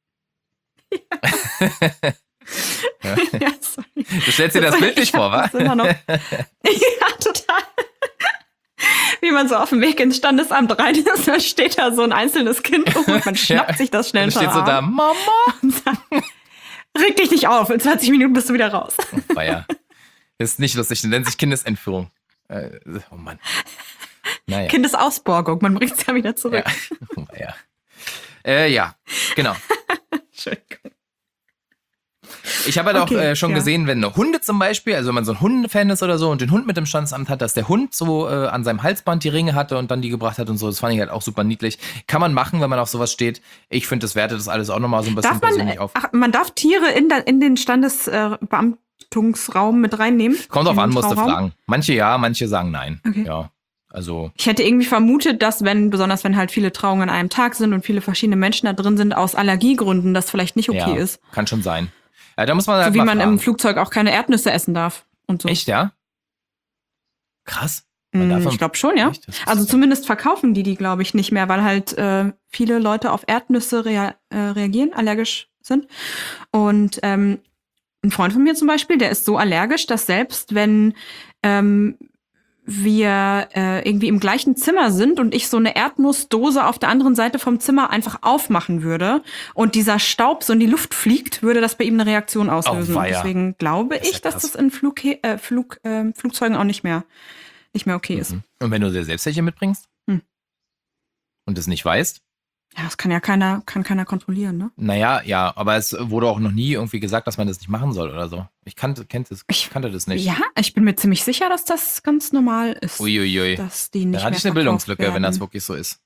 Ja, sorry. Du stellst dir das Bild nicht Ich hab vor, wa? das immer noch. Ja, total. Wie man so auf dem Weg ins Standesamt rein ist, dann steht da so ein einzelnes Kind rum und man schnappt Ja. sich das schnell Und unter steht so den da, Arm Mama. und sagt, reg dich nicht auf, in zwanzig Minuten bist du wieder raus. Oh, ja. Ist nicht lustig, das nennt sich Kindesentführung. Äh, oh Mann. Naja. Kindesausborgung, man bringt es ja wieder zurück. Ja. Oh, ja. Äh, ja, genau. Entschuldigung. Ich habe halt Okay, auch äh, schon ja. gesehen, wenn Hunde zum Beispiel, also wenn man so ein Hundefan ist oder so und den Hund mit dem Standesamt hat, dass der Hund so äh, an seinem Halsband die Ringe hatte und dann die gebracht hat und so, das fand ich halt auch super niedlich. Kann man machen, wenn man auf sowas steht. Ich finde, das wertet das alles auch nochmal so ein bisschen Darf man, persönlich auf. ach, man darf Tiere in, da, in den Standesbeamtungsraum mit reinnehmen? Kommt drauf In an, den musst du Trauraum? fragen. Manche ja, manche sagen nein. Okay. Ja, also Ich hätte irgendwie vermutet, dass wenn, besonders wenn halt viele Trauungen an einem Tag sind und viele verschiedene Menschen da drin sind, aus Allergiegründen das vielleicht nicht okay ja, ist. kann schon sein. Ja, da muss man halt So wie mal man fragen. im Flugzeug auch keine Erdnüsse essen darf und so. Echt, ja? Krass. Man darf Mm, am- Ich glaube schon, ja. Echt? Das ist- Also zumindest verkaufen die die, glaube ich, nicht mehr, weil halt äh, viele Leute auf Erdnüsse rea äh, reagieren, allergisch sind. Und ähm, ein Freund von mir zum Beispiel, der ist so allergisch, dass selbst wenn ähm, wir äh, irgendwie im gleichen Zimmer sind und ich so eine Erdnussdose auf der anderen Seite vom Zimmer einfach aufmachen würde und dieser Staub so in die Luft fliegt, würde das bei ihm eine Reaktion auslösen. Und weia. deswegen glaube Das ist ich, ja dass krass. das in Flug, äh, Flug, äh, Flugzeugen auch nicht mehr, nicht mehr okay ist. Mhm. Und wenn du dir selbst welche mitbringst Hm. und es nicht weißt, Ja, das kann ja keiner, kann keiner kontrollieren, ne? naja, ja, aber es wurde auch noch nie irgendwie gesagt, dass man das nicht machen soll oder so. Ich kannte, kennt das, Ich- kannte das nicht. Ja, ich bin mir ziemlich sicher, dass das ganz normal ist. Uiuiui. Dass die nicht Dann hatte mehr ich eine Bildungslücke, verkauft wenn das werden. wirklich so ist.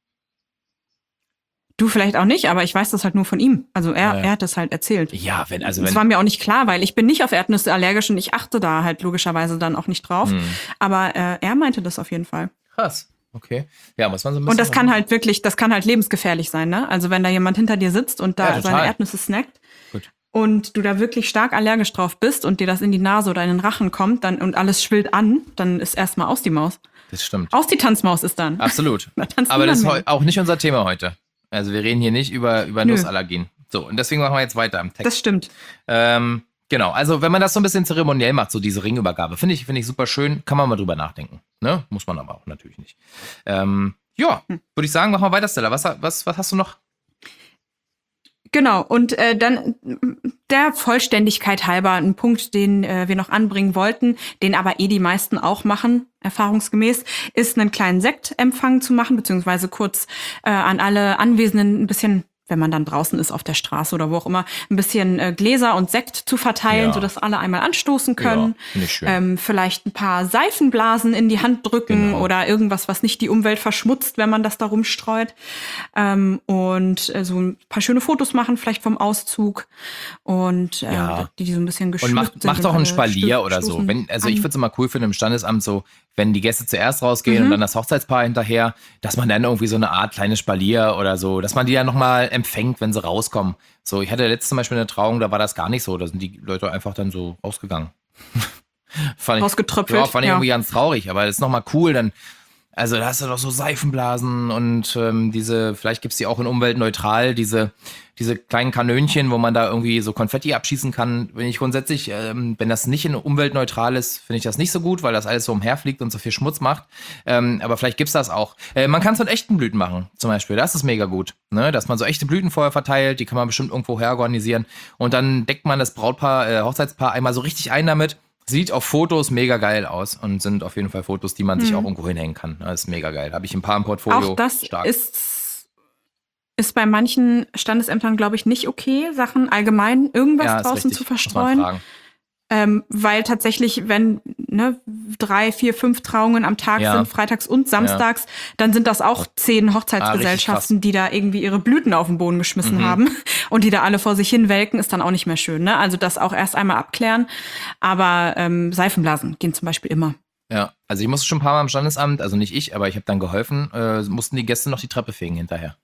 Du vielleicht auch nicht, aber ich weiß das halt nur von ihm. Also er, Ja, ja. er hat das halt erzählt. Ja, wenn, also Das wenn. war mir auch nicht klar, weil ich bin nicht auf Erdnüsse allergisch und ich achte da halt logischerweise dann auch nicht drauf. Hm, Aber äh, er meinte das auf jeden Fall. krass. Okay. Ja, muss man so ein bisschen. Und das kann halt wirklich, das kann halt lebensgefährlich sein, ne? Also wenn da jemand hinter dir sitzt und da Ja, total. seine Erdnüsse snackt, Gut. und du da wirklich stark allergisch drauf bist und dir das in die Nase oder in den Rachen kommt dann und alles schwillt an, dann ist erstmal aus die Maus. Das stimmt. Aus die Tanzmaus ist dann. Absolut. Aber das ist heu- auch nicht unser Thema heute. Also wir reden hier nicht über, über Nussallergien. So, und deswegen machen wir jetzt weiter im Text. Das stimmt. Ähm, genau, also wenn man das so ein bisschen zeremoniell macht, so diese Ringübergabe, finde ich, finde ich super schön, kann man mal drüber nachdenken. Ne? Muss man aber auch natürlich nicht. Ähm, ja, hm. würde ich sagen, machen wir weiter, Stella. Was, was, was hast du noch? Genau, und äh, dann der Vollständigkeit halber ein Punkt, den äh, wir noch anbringen wollten, den aber eh die meisten auch machen, erfahrungsgemäß, ist einen kleinen Sektempfang zu machen, beziehungsweise kurz äh, an alle Anwesenden ein bisschen, wenn man dann draußen ist auf der Straße oder wo auch immer, ein bisschen äh, Gläser und Sekt zu verteilen, Ja. sodass alle einmal anstoßen können. Ja, finde ich schön. Ähm, vielleicht ein paar Seifenblasen in die Hand drücken Genau. oder irgendwas, was nicht die Umwelt verschmutzt, wenn man das da rumstreut. Ähm, und äh, so ein paar schöne Fotos machen, vielleicht vom Auszug. Und äh, Ja. die, die so ein bisschen geschmückt Und macht, sind. macht auch ein alle Spalier sto- oder so. stoßen Wenn, also an. ich würde es immer cool finden im Standesamt so, wenn die Gäste zuerst rausgehen Mhm. und dann das Hochzeitspaar hinterher, dass man dann irgendwie so eine Art kleines Spalier oder so, dass man die dann nochmal empfängt, wenn sie rauskommen. So, ich hatte letztes zum Beispiel eine Trauung, da war das gar nicht so. Da sind die Leute einfach dann so rausgegangen. fand ich, Rausgetröpfelt, ja, fand ich ja. irgendwie ganz traurig, aber das ist nochmal cool, dann. Also da hast du doch so Seifenblasen und ähm, diese, vielleicht gibt's die auch in umweltneutral, diese, diese kleinen Kanönchen, wo man da irgendwie so Konfetti abschießen kann. Wenn ich grundsätzlich, ähm, wenn das nicht in umweltneutral ist, finde ich das nicht so gut, weil das alles so umherfliegt und so viel Schmutz macht. Ähm, aber vielleicht gibt's das auch. Äh, man kann es mit echten Blüten machen, zum Beispiel. Das ist mega gut, ne? Dass man so echte Blüten vorher verteilt, die kann man bestimmt irgendwo herorganisieren. Und dann deckt man das Brautpaar, äh, Hochzeitspaar einmal so richtig ein damit. Sieht auf Fotos mega geil aus und sind auf jeden Fall Fotos, die man sich Mhm. auch irgendwo hinhängen kann. Das ist mega geil. Habe ich ein paar im Portfolio. Auch das Stark. ist, ist bei manchen Standesämtern, glaube ich, nicht okay, Sachen allgemein irgendwas Ja, ist draußen richtig. zu Muss man verstreuen. fragen. Ähm, weil tatsächlich, wenn ne, drei, vier, fünf Trauungen am Tag Ja. sind, freitags und samstags, dann sind das auch zehn Ah, Hochzeitsgesellschaften, die da irgendwie ihre Blüten auf den Boden geschmissen Mhm. haben und die da alle vor sich hin welken, ist dann auch nicht mehr schön. Ne? Also das auch erst einmal abklären. Aber ähm, Seifenblasen gehen zum Beispiel immer. Ja, also ich musste schon ein paar Mal im Standesamt, also nicht ich, aber ich habe dann geholfen, äh, mussten die Gäste noch die Treppe fegen hinterher.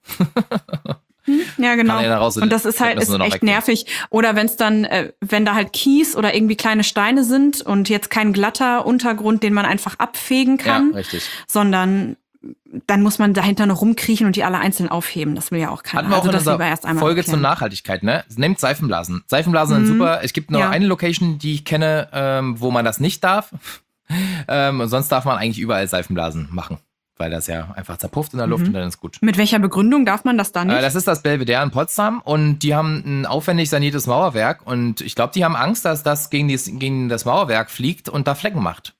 Ja, genau. Kann er da raus- Und das ist halt müssen ist sie noch echt wegnehmen. nervig. Oder wenn es dann, äh, wenn da halt Kies oder irgendwie kleine Steine sind und jetzt kein glatter Untergrund, den man einfach abfegen kann, Ja, richtig. sondern dann muss man dahinter noch rumkriechen und die alle einzeln aufheben. Das will ja auch keiner. Hatten wir auch also in das lieber unserer erst einmal Folge zur abklären. Nachhaltigkeit, ne? Nehmt Seifenblasen. Seifenblasen Mhm. sind super. Es gibt nur Ja. eine Location, die ich kenne, ähm, wo man das nicht darf. ähm, und sonst darf man eigentlich überall Seifenblasen machen, weil das ja einfach zerpufft in der Luft Mhm. und dann ist gut. Mit welcher Begründung darf man das dann nicht? Äh, das ist das Belvedere in Potsdam und die haben ein aufwendig saniertes Mauerwerk und ich glaube, die haben Angst, dass das gegen, dies, gegen das Mauerwerk fliegt und da Flecken macht.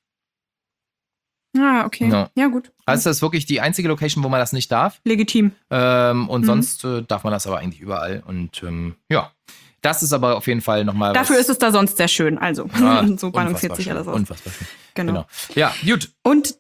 ah, okay. Ja. Ja, gut. Also das ist wirklich die einzige Location, wo man das nicht darf. Legitim. Ähm, und Mhm. sonst äh, darf man das aber eigentlich überall. Und ähm, ja, das ist aber auf jeden Fall nochmal Dafür was. ist es da sonst sehr schön. Also, Ah, so balanciert sich schön, alles aus. Unfassbar schön. Genau. Genau. Ja, gut. Und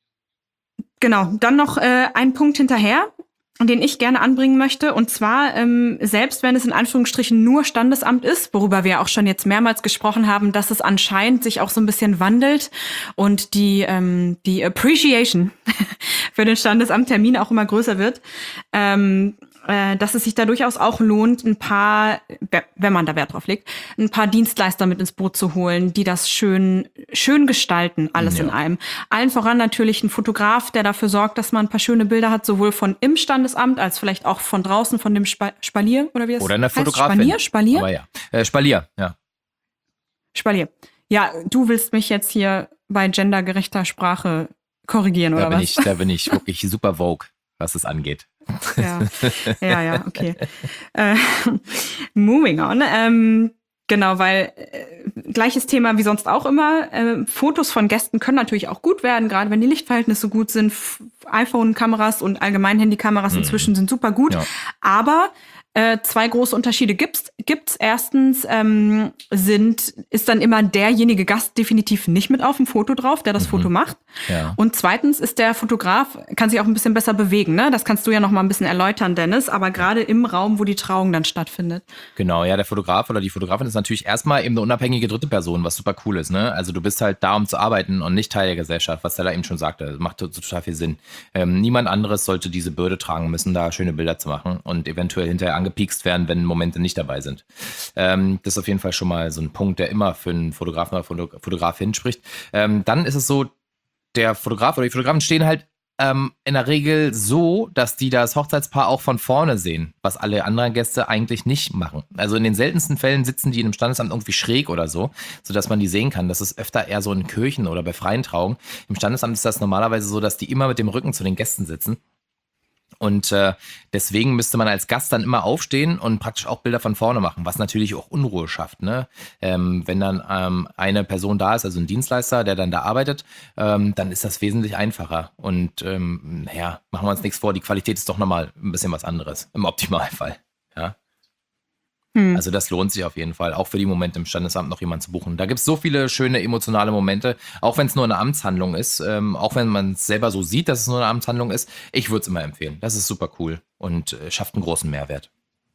genau, dann noch äh, ein Punkt hinterher, den ich gerne anbringen möchte. Und zwar, ähm, selbst wenn es in Anführungsstrichen nur Standesamt ist, worüber wir auch schon jetzt mehrmals gesprochen haben, dass es anscheinend sich auch so ein bisschen wandelt und die, ähm, die Appreciation für den Standesamttermin auch immer größer wird, ähm, äh, dass es sich da durchaus auch lohnt, ein paar, wenn man da Wert drauf legt, ein paar Dienstleister mit ins Boot zu holen, die das schön, schön gestalten, alles Ja. in einem. Allen voran natürlich ein Fotograf, der dafür sorgt, dass man ein paar schöne Bilder hat, sowohl von im Standesamt als vielleicht auch von draußen, von dem Spa- Spalier, oder wie das Oder eine heißt? Fotografin. Spalier? Spalier? Aber ja. Äh, Spalier, ja. Spalier. Ja, du willst mich jetzt hier bei gendergerechter Sprache korrigieren, Da oder bin was? ich, da bin ich wirklich super vogue, was das angeht. Ja, ja, ja, okay. äh, moving on. Ähm, genau, weil äh, gleiches Thema wie sonst auch immer. Äh, Fotos von Gästen können natürlich auch gut werden, gerade wenn die Lichtverhältnisse gut sind. F- iPhone-Kameras und allgemein Handykameras Mhm. inzwischen sind super gut. Ja. Aber äh, zwei große Unterschiede gibt's. Gibt's erstens ähm, sind ist dann immer derjenige Gast definitiv nicht mit auf dem Foto drauf, der das Mhm. Foto macht. Ja. Und zweitens ist der Fotograf, kann sich auch ein bisschen besser bewegen, ne? Das kannst du ja noch mal ein bisschen erläutern, Dennis, aber gerade im Raum, wo die Trauung dann stattfindet. Genau, ja, der Fotograf oder die Fotografin ist natürlich erstmal eben eine unabhängige dritte Person, was super cool ist, ne? Also du bist halt da, um zu arbeiten und nicht Teil der Gesellschaft, was Stella eben schon sagte. Das macht total viel Sinn. Ähm, niemand anderes sollte diese Bürde tragen müssen, da schöne Bilder zu machen und eventuell hinterher angepiekst werden, wenn Momente nicht dabei sind. Ähm, das ist auf jeden Fall schon mal so ein Punkt, der immer für einen Fotografen oder Foto- Fotografin spricht. Ähm, dann ist es so, der Fotograf oder die Fotografen stehen halt ähm, in der Regel so, dass die das Hochzeitspaar auch von vorne sehen, was alle anderen Gäste eigentlich nicht machen. Also in den seltensten Fällen sitzen die in einem Standesamt irgendwie schräg oder so, sodass man die sehen kann. Das ist öfter eher so in Kirchen oder bei freien Trauungen. Im Standesamt ist das normalerweise so, dass die immer mit dem Rücken zu den Gästen sitzen. Und äh, deswegen müsste man als Gast dann immer aufstehen und praktisch auch Bilder von vorne machen, was natürlich auch Unruhe schafft. Ne? Ähm, wenn dann ähm, eine Person da ist, also ein Dienstleister, der dann da arbeitet, ähm, dann ist das wesentlich einfacher. Und ähm, naja, machen wir uns nichts vor, die Qualität ist doch nochmal ein bisschen was anderes, im Optimalfall. Ja. Also das lohnt sich auf jeden Fall, auch für die Momente im Standesamt noch jemanden zu buchen. Da gibt es so viele schöne emotionale Momente, auch wenn es nur eine Amtshandlung ist, ähm, auch wenn man es selber so sieht, dass es nur eine Amtshandlung ist. Ich würde es immer empfehlen. Das ist super cool und äh, schafft einen großen Mehrwert.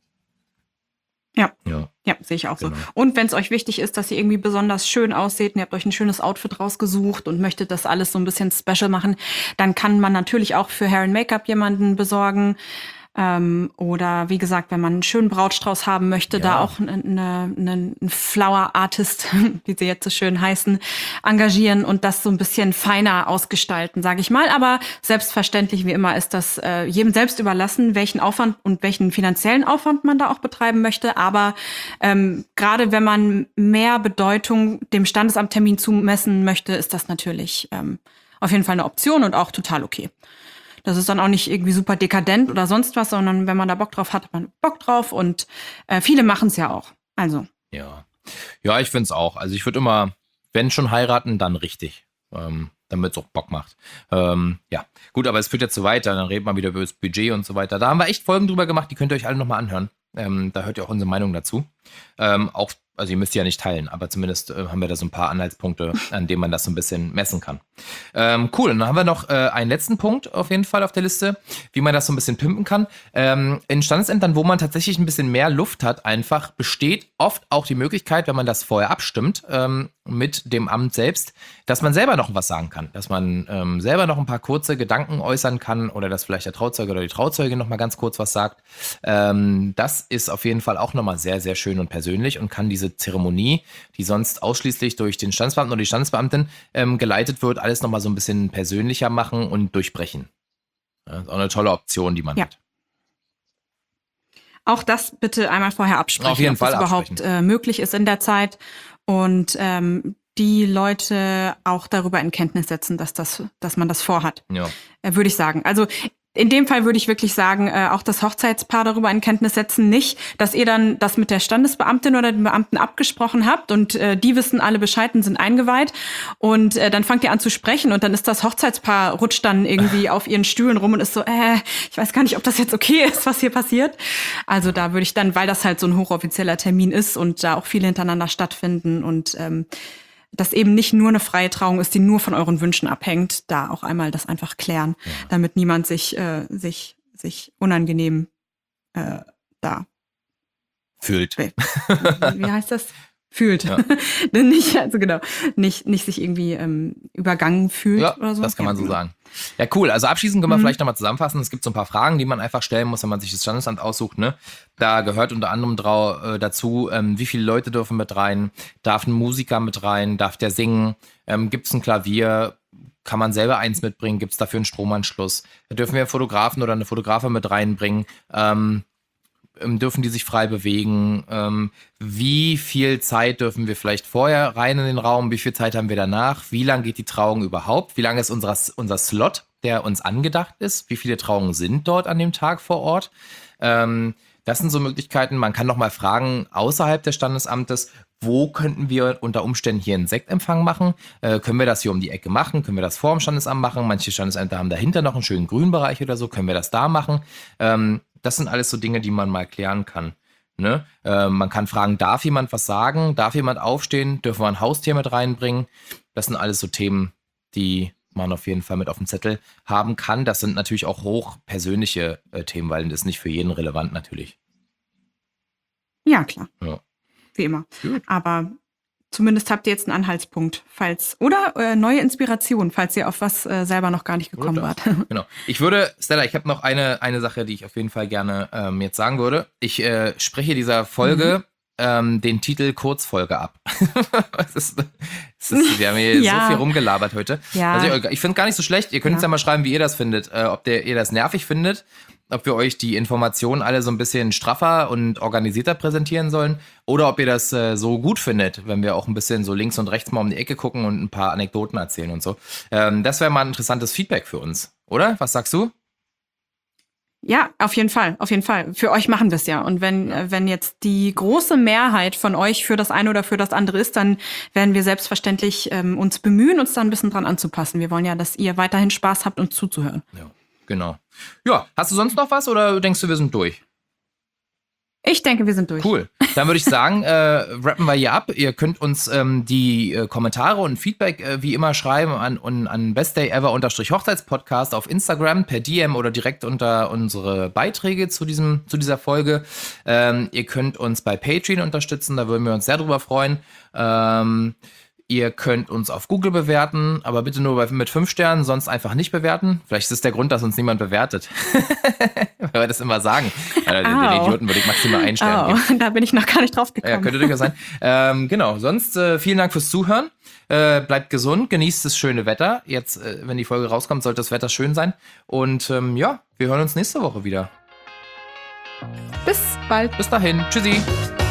Ja. Ja, ja, sehe ich auch so. Genau. Und wenn es euch wichtig ist, dass ihr irgendwie besonders schön ausseht und ihr habt euch ein schönes Outfit rausgesucht und möchtet das alles so ein bisschen special machen, dann kann man natürlich auch für Hair and Make-up jemanden besorgen. Ähm, oder wie gesagt, wenn man einen schönen Brautstrauß haben möchte, Ja. da auch einen eine, eine Flower Artist, wie sie jetzt so schön heißen, engagieren und das so ein bisschen feiner ausgestalten, sage ich mal. Aber selbstverständlich, wie immer, ist das äh, jedem selbst überlassen, welchen Aufwand und welchen finanziellen Aufwand man da auch betreiben möchte. Aber ähm, gerade wenn man mehr Bedeutung dem Standesamttermin zumessen möchte, ist das natürlich ähm, auf jeden Fall eine Option und auch total okay. Das ist dann auch nicht irgendwie super dekadent oder sonst was, sondern wenn man da Bock drauf hat, hat man Bock drauf und äh, viele machen es ja auch. Also. Ja, ja, ich finde es auch. Also ich würde immer, wenn schon heiraten, dann richtig, ähm, damit es auch Bock macht. Ähm, ja, gut, aber es führt jetzt so weiter, dann reden wir wieder über das Budget und so weiter. Da haben wir echt Folgen drüber gemacht, die könnt ihr euch alle nochmal anhören. Ähm, da hört ihr auch unsere Meinung dazu. Ähm, auch, also ihr müsst die ja nicht teilen, aber zumindest äh, haben wir da so ein paar Anhaltspunkte, an denen man das so ein bisschen messen kann. Ähm, cool, und dann haben wir noch äh, einen letzten Punkt auf jeden Fall auf der Liste, wie man das so ein bisschen pimpen kann. Ähm, in Standesämtern, wo man tatsächlich ein bisschen mehr Luft hat, einfach besteht oft auch die Möglichkeit, wenn man das vorher abstimmt ähm, mit dem Amt selbst, dass man selber noch was sagen kann, dass man ähm, selber noch ein paar kurze Gedanken äußern kann oder dass vielleicht der Trauzeuge oder die Trauzeugin noch mal ganz kurz was sagt. Ähm, das ist auf jeden Fall auch nochmal sehr, sehr schön und persönlich und kann diese Zeremonie, die sonst ausschließlich durch den Standesbeamten oder die Standesbeamtin ähm, geleitet wird, alles nochmal so ein bisschen persönlicher machen und durchbrechen. Ja, ist auch eine tolle Option, die man Ja. hat. Auch das bitte einmal vorher absprechen, Auf jeden ob Fall das überhaupt absprechen. äh, möglich ist in der Zeit und ähm, die Leute auch darüber in Kenntnis setzen, dass das, dass man das vorhat, Ja. äh, würde ich sagen. Also in dem Fall würde ich wirklich sagen, äh, auch das Hochzeitspaar darüber in Kenntnis setzen, nicht, dass ihr dann das mit der Standesbeamtin oder dem Beamten abgesprochen habt und äh, die wissen alle Bescheid und sind eingeweiht und äh, dann fangt ihr an zu sprechen und dann ist das Hochzeitspaar rutscht dann irgendwie auf ihren Stühlen rum und ist so, äh, ich weiß gar nicht, ob das jetzt okay ist, was hier passiert. Also da würde ich dann, weil das halt so ein hochoffizieller Termin ist und da auch viele hintereinander stattfinden und ähm, das eben nicht nur eine freie Trauung ist, die nur von euren Wünschen abhängt, da auch einmal das einfach klären, ja. damit niemand sich äh, sich sich unangenehm äh, da Fühlt. Wie, wie heißt das? Fühlt. Ja. nicht, also genau, nicht, nicht sich irgendwie ähm, übergangen fühlt Ja, oder so. das kann man ja, so genau. sagen. Ja, cool. Also abschließend können wir Mhm. vielleicht nochmal zusammenfassen. Es gibt so ein paar Fragen, die man einfach stellen muss, wenn man sich das Standesamt aussucht. Ne? Da gehört unter anderem drau, äh, dazu, ähm, wie viele Leute dürfen mit rein, darf ein Musiker mit rein, darf der singen, ähm, gibt es ein Klavier, kann man selber eins mitbringen, gibt es dafür einen Stromanschluss, dürfen wir einen Fotografen oder eine Fotografin mit reinbringen, ähm, dürfen die sich frei bewegen, ähm, wie viel Zeit dürfen wir vielleicht vorher rein in den Raum, wie viel Zeit haben wir danach, wie lang geht die Trauung überhaupt, wie lang ist unser, unser Slot, der uns angedacht ist, wie viele Trauungen sind dort an dem Tag vor Ort. Ähm, das sind so Möglichkeiten, man kann noch mal fragen, außerhalb des Standesamtes, wo könnten wir unter Umständen hier einen Sektempfang machen? Äh, können wir das hier um die Ecke machen? Können wir das vor dem Standesamt machen? Manche Standesämter haben dahinter noch einen schönen Grünbereich oder so. Können wir das da machen? Ähm, das sind alles so Dinge, die man mal klären kann. Ne? Äh, man kann fragen, darf jemand was sagen? Darf jemand aufstehen? Dürfen wir ein Haustier mit reinbringen? Das sind alles so Themen, die man auf jeden Fall mit auf dem Zettel haben kann. Das sind natürlich auch hochpersönliche äh, Themen, weil das ist nicht für jeden relevant natürlich. Ja, klar. Ja. Wie immer. Gut. Aber zumindest habt ihr jetzt einen Anhaltspunkt, falls oder äh, neue Inspiration, falls ihr auf was äh, selber noch gar nicht gekommen wart. Genau. Ich würde, Stella, ich habe noch eine, eine Sache, die ich auf jeden Fall gerne ähm, jetzt sagen würde. Ich äh, spreche dieser Folge mhm. ähm, den Titel Kurzfolge ab. es ist, es ist, wir haben hier ja. so viel rumgelabert heute. Ja. Also ich, ich finde es gar nicht so schlecht. Ihr könnt uns ja. ja mal schreiben, wie ihr das findet. Äh, ob der, ihr das nervig findet, ob wir euch die Informationen alle so ein bisschen straffer und organisierter präsentieren sollen oder ob ihr das äh, so gut findet, wenn wir auch ein bisschen so links und rechts mal um die Ecke gucken und ein paar Anekdoten erzählen und so. Ähm, das wäre mal ein interessantes Feedback für uns, oder? Was sagst du? Ja, auf jeden Fall, auf jeden Fall. Für euch machen wir es ja. Und wenn, ja. wenn jetzt die große Mehrheit von euch für das eine oder für das andere ist, dann werden wir selbstverständlich ähm, uns bemühen, uns da ein bisschen dran anzupassen. Wir wollen ja, dass ihr weiterhin Spaß habt, uns zuzuhören. Ja. Genau. Ja, hast du sonst noch was oder denkst du, wir sind durch? Ich denke, wir sind durch. Cool. Dann würde ich sagen, äh, rappen wir hier ab. Ihr könnt uns ähm, die äh, Kommentare und Feedback äh, wie immer schreiben an, an, an bestdayever-hochzeitspodcast auf Instagram per D M oder direkt unter unsere Beiträge zu, diesem, zu dieser Folge. Ähm, ihr könnt uns bei Patreon unterstützen, da würden wir uns sehr drüber freuen. Ähm, Ihr könnt uns auf Google bewerten, aber bitte nur mit fünf Sternen, sonst einfach nicht bewerten. Vielleicht ist es der Grund, dass uns niemand bewertet. Weil wir das immer sagen. Also, den Idioten würde ich maximal einen Stern oh, geben. Da bin ich noch gar nicht drauf gekommen. Ja, könnte durchaus sein. Ähm, genau, sonst äh, vielen Dank fürs Zuhören. Äh, bleibt gesund, genießt das schöne Wetter. Jetzt, äh, wenn die Folge rauskommt, sollte das Wetter schön sein. Und ähm, ja, wir hören uns nächste Woche wieder. Bis bald. Bis dahin. Tschüssi.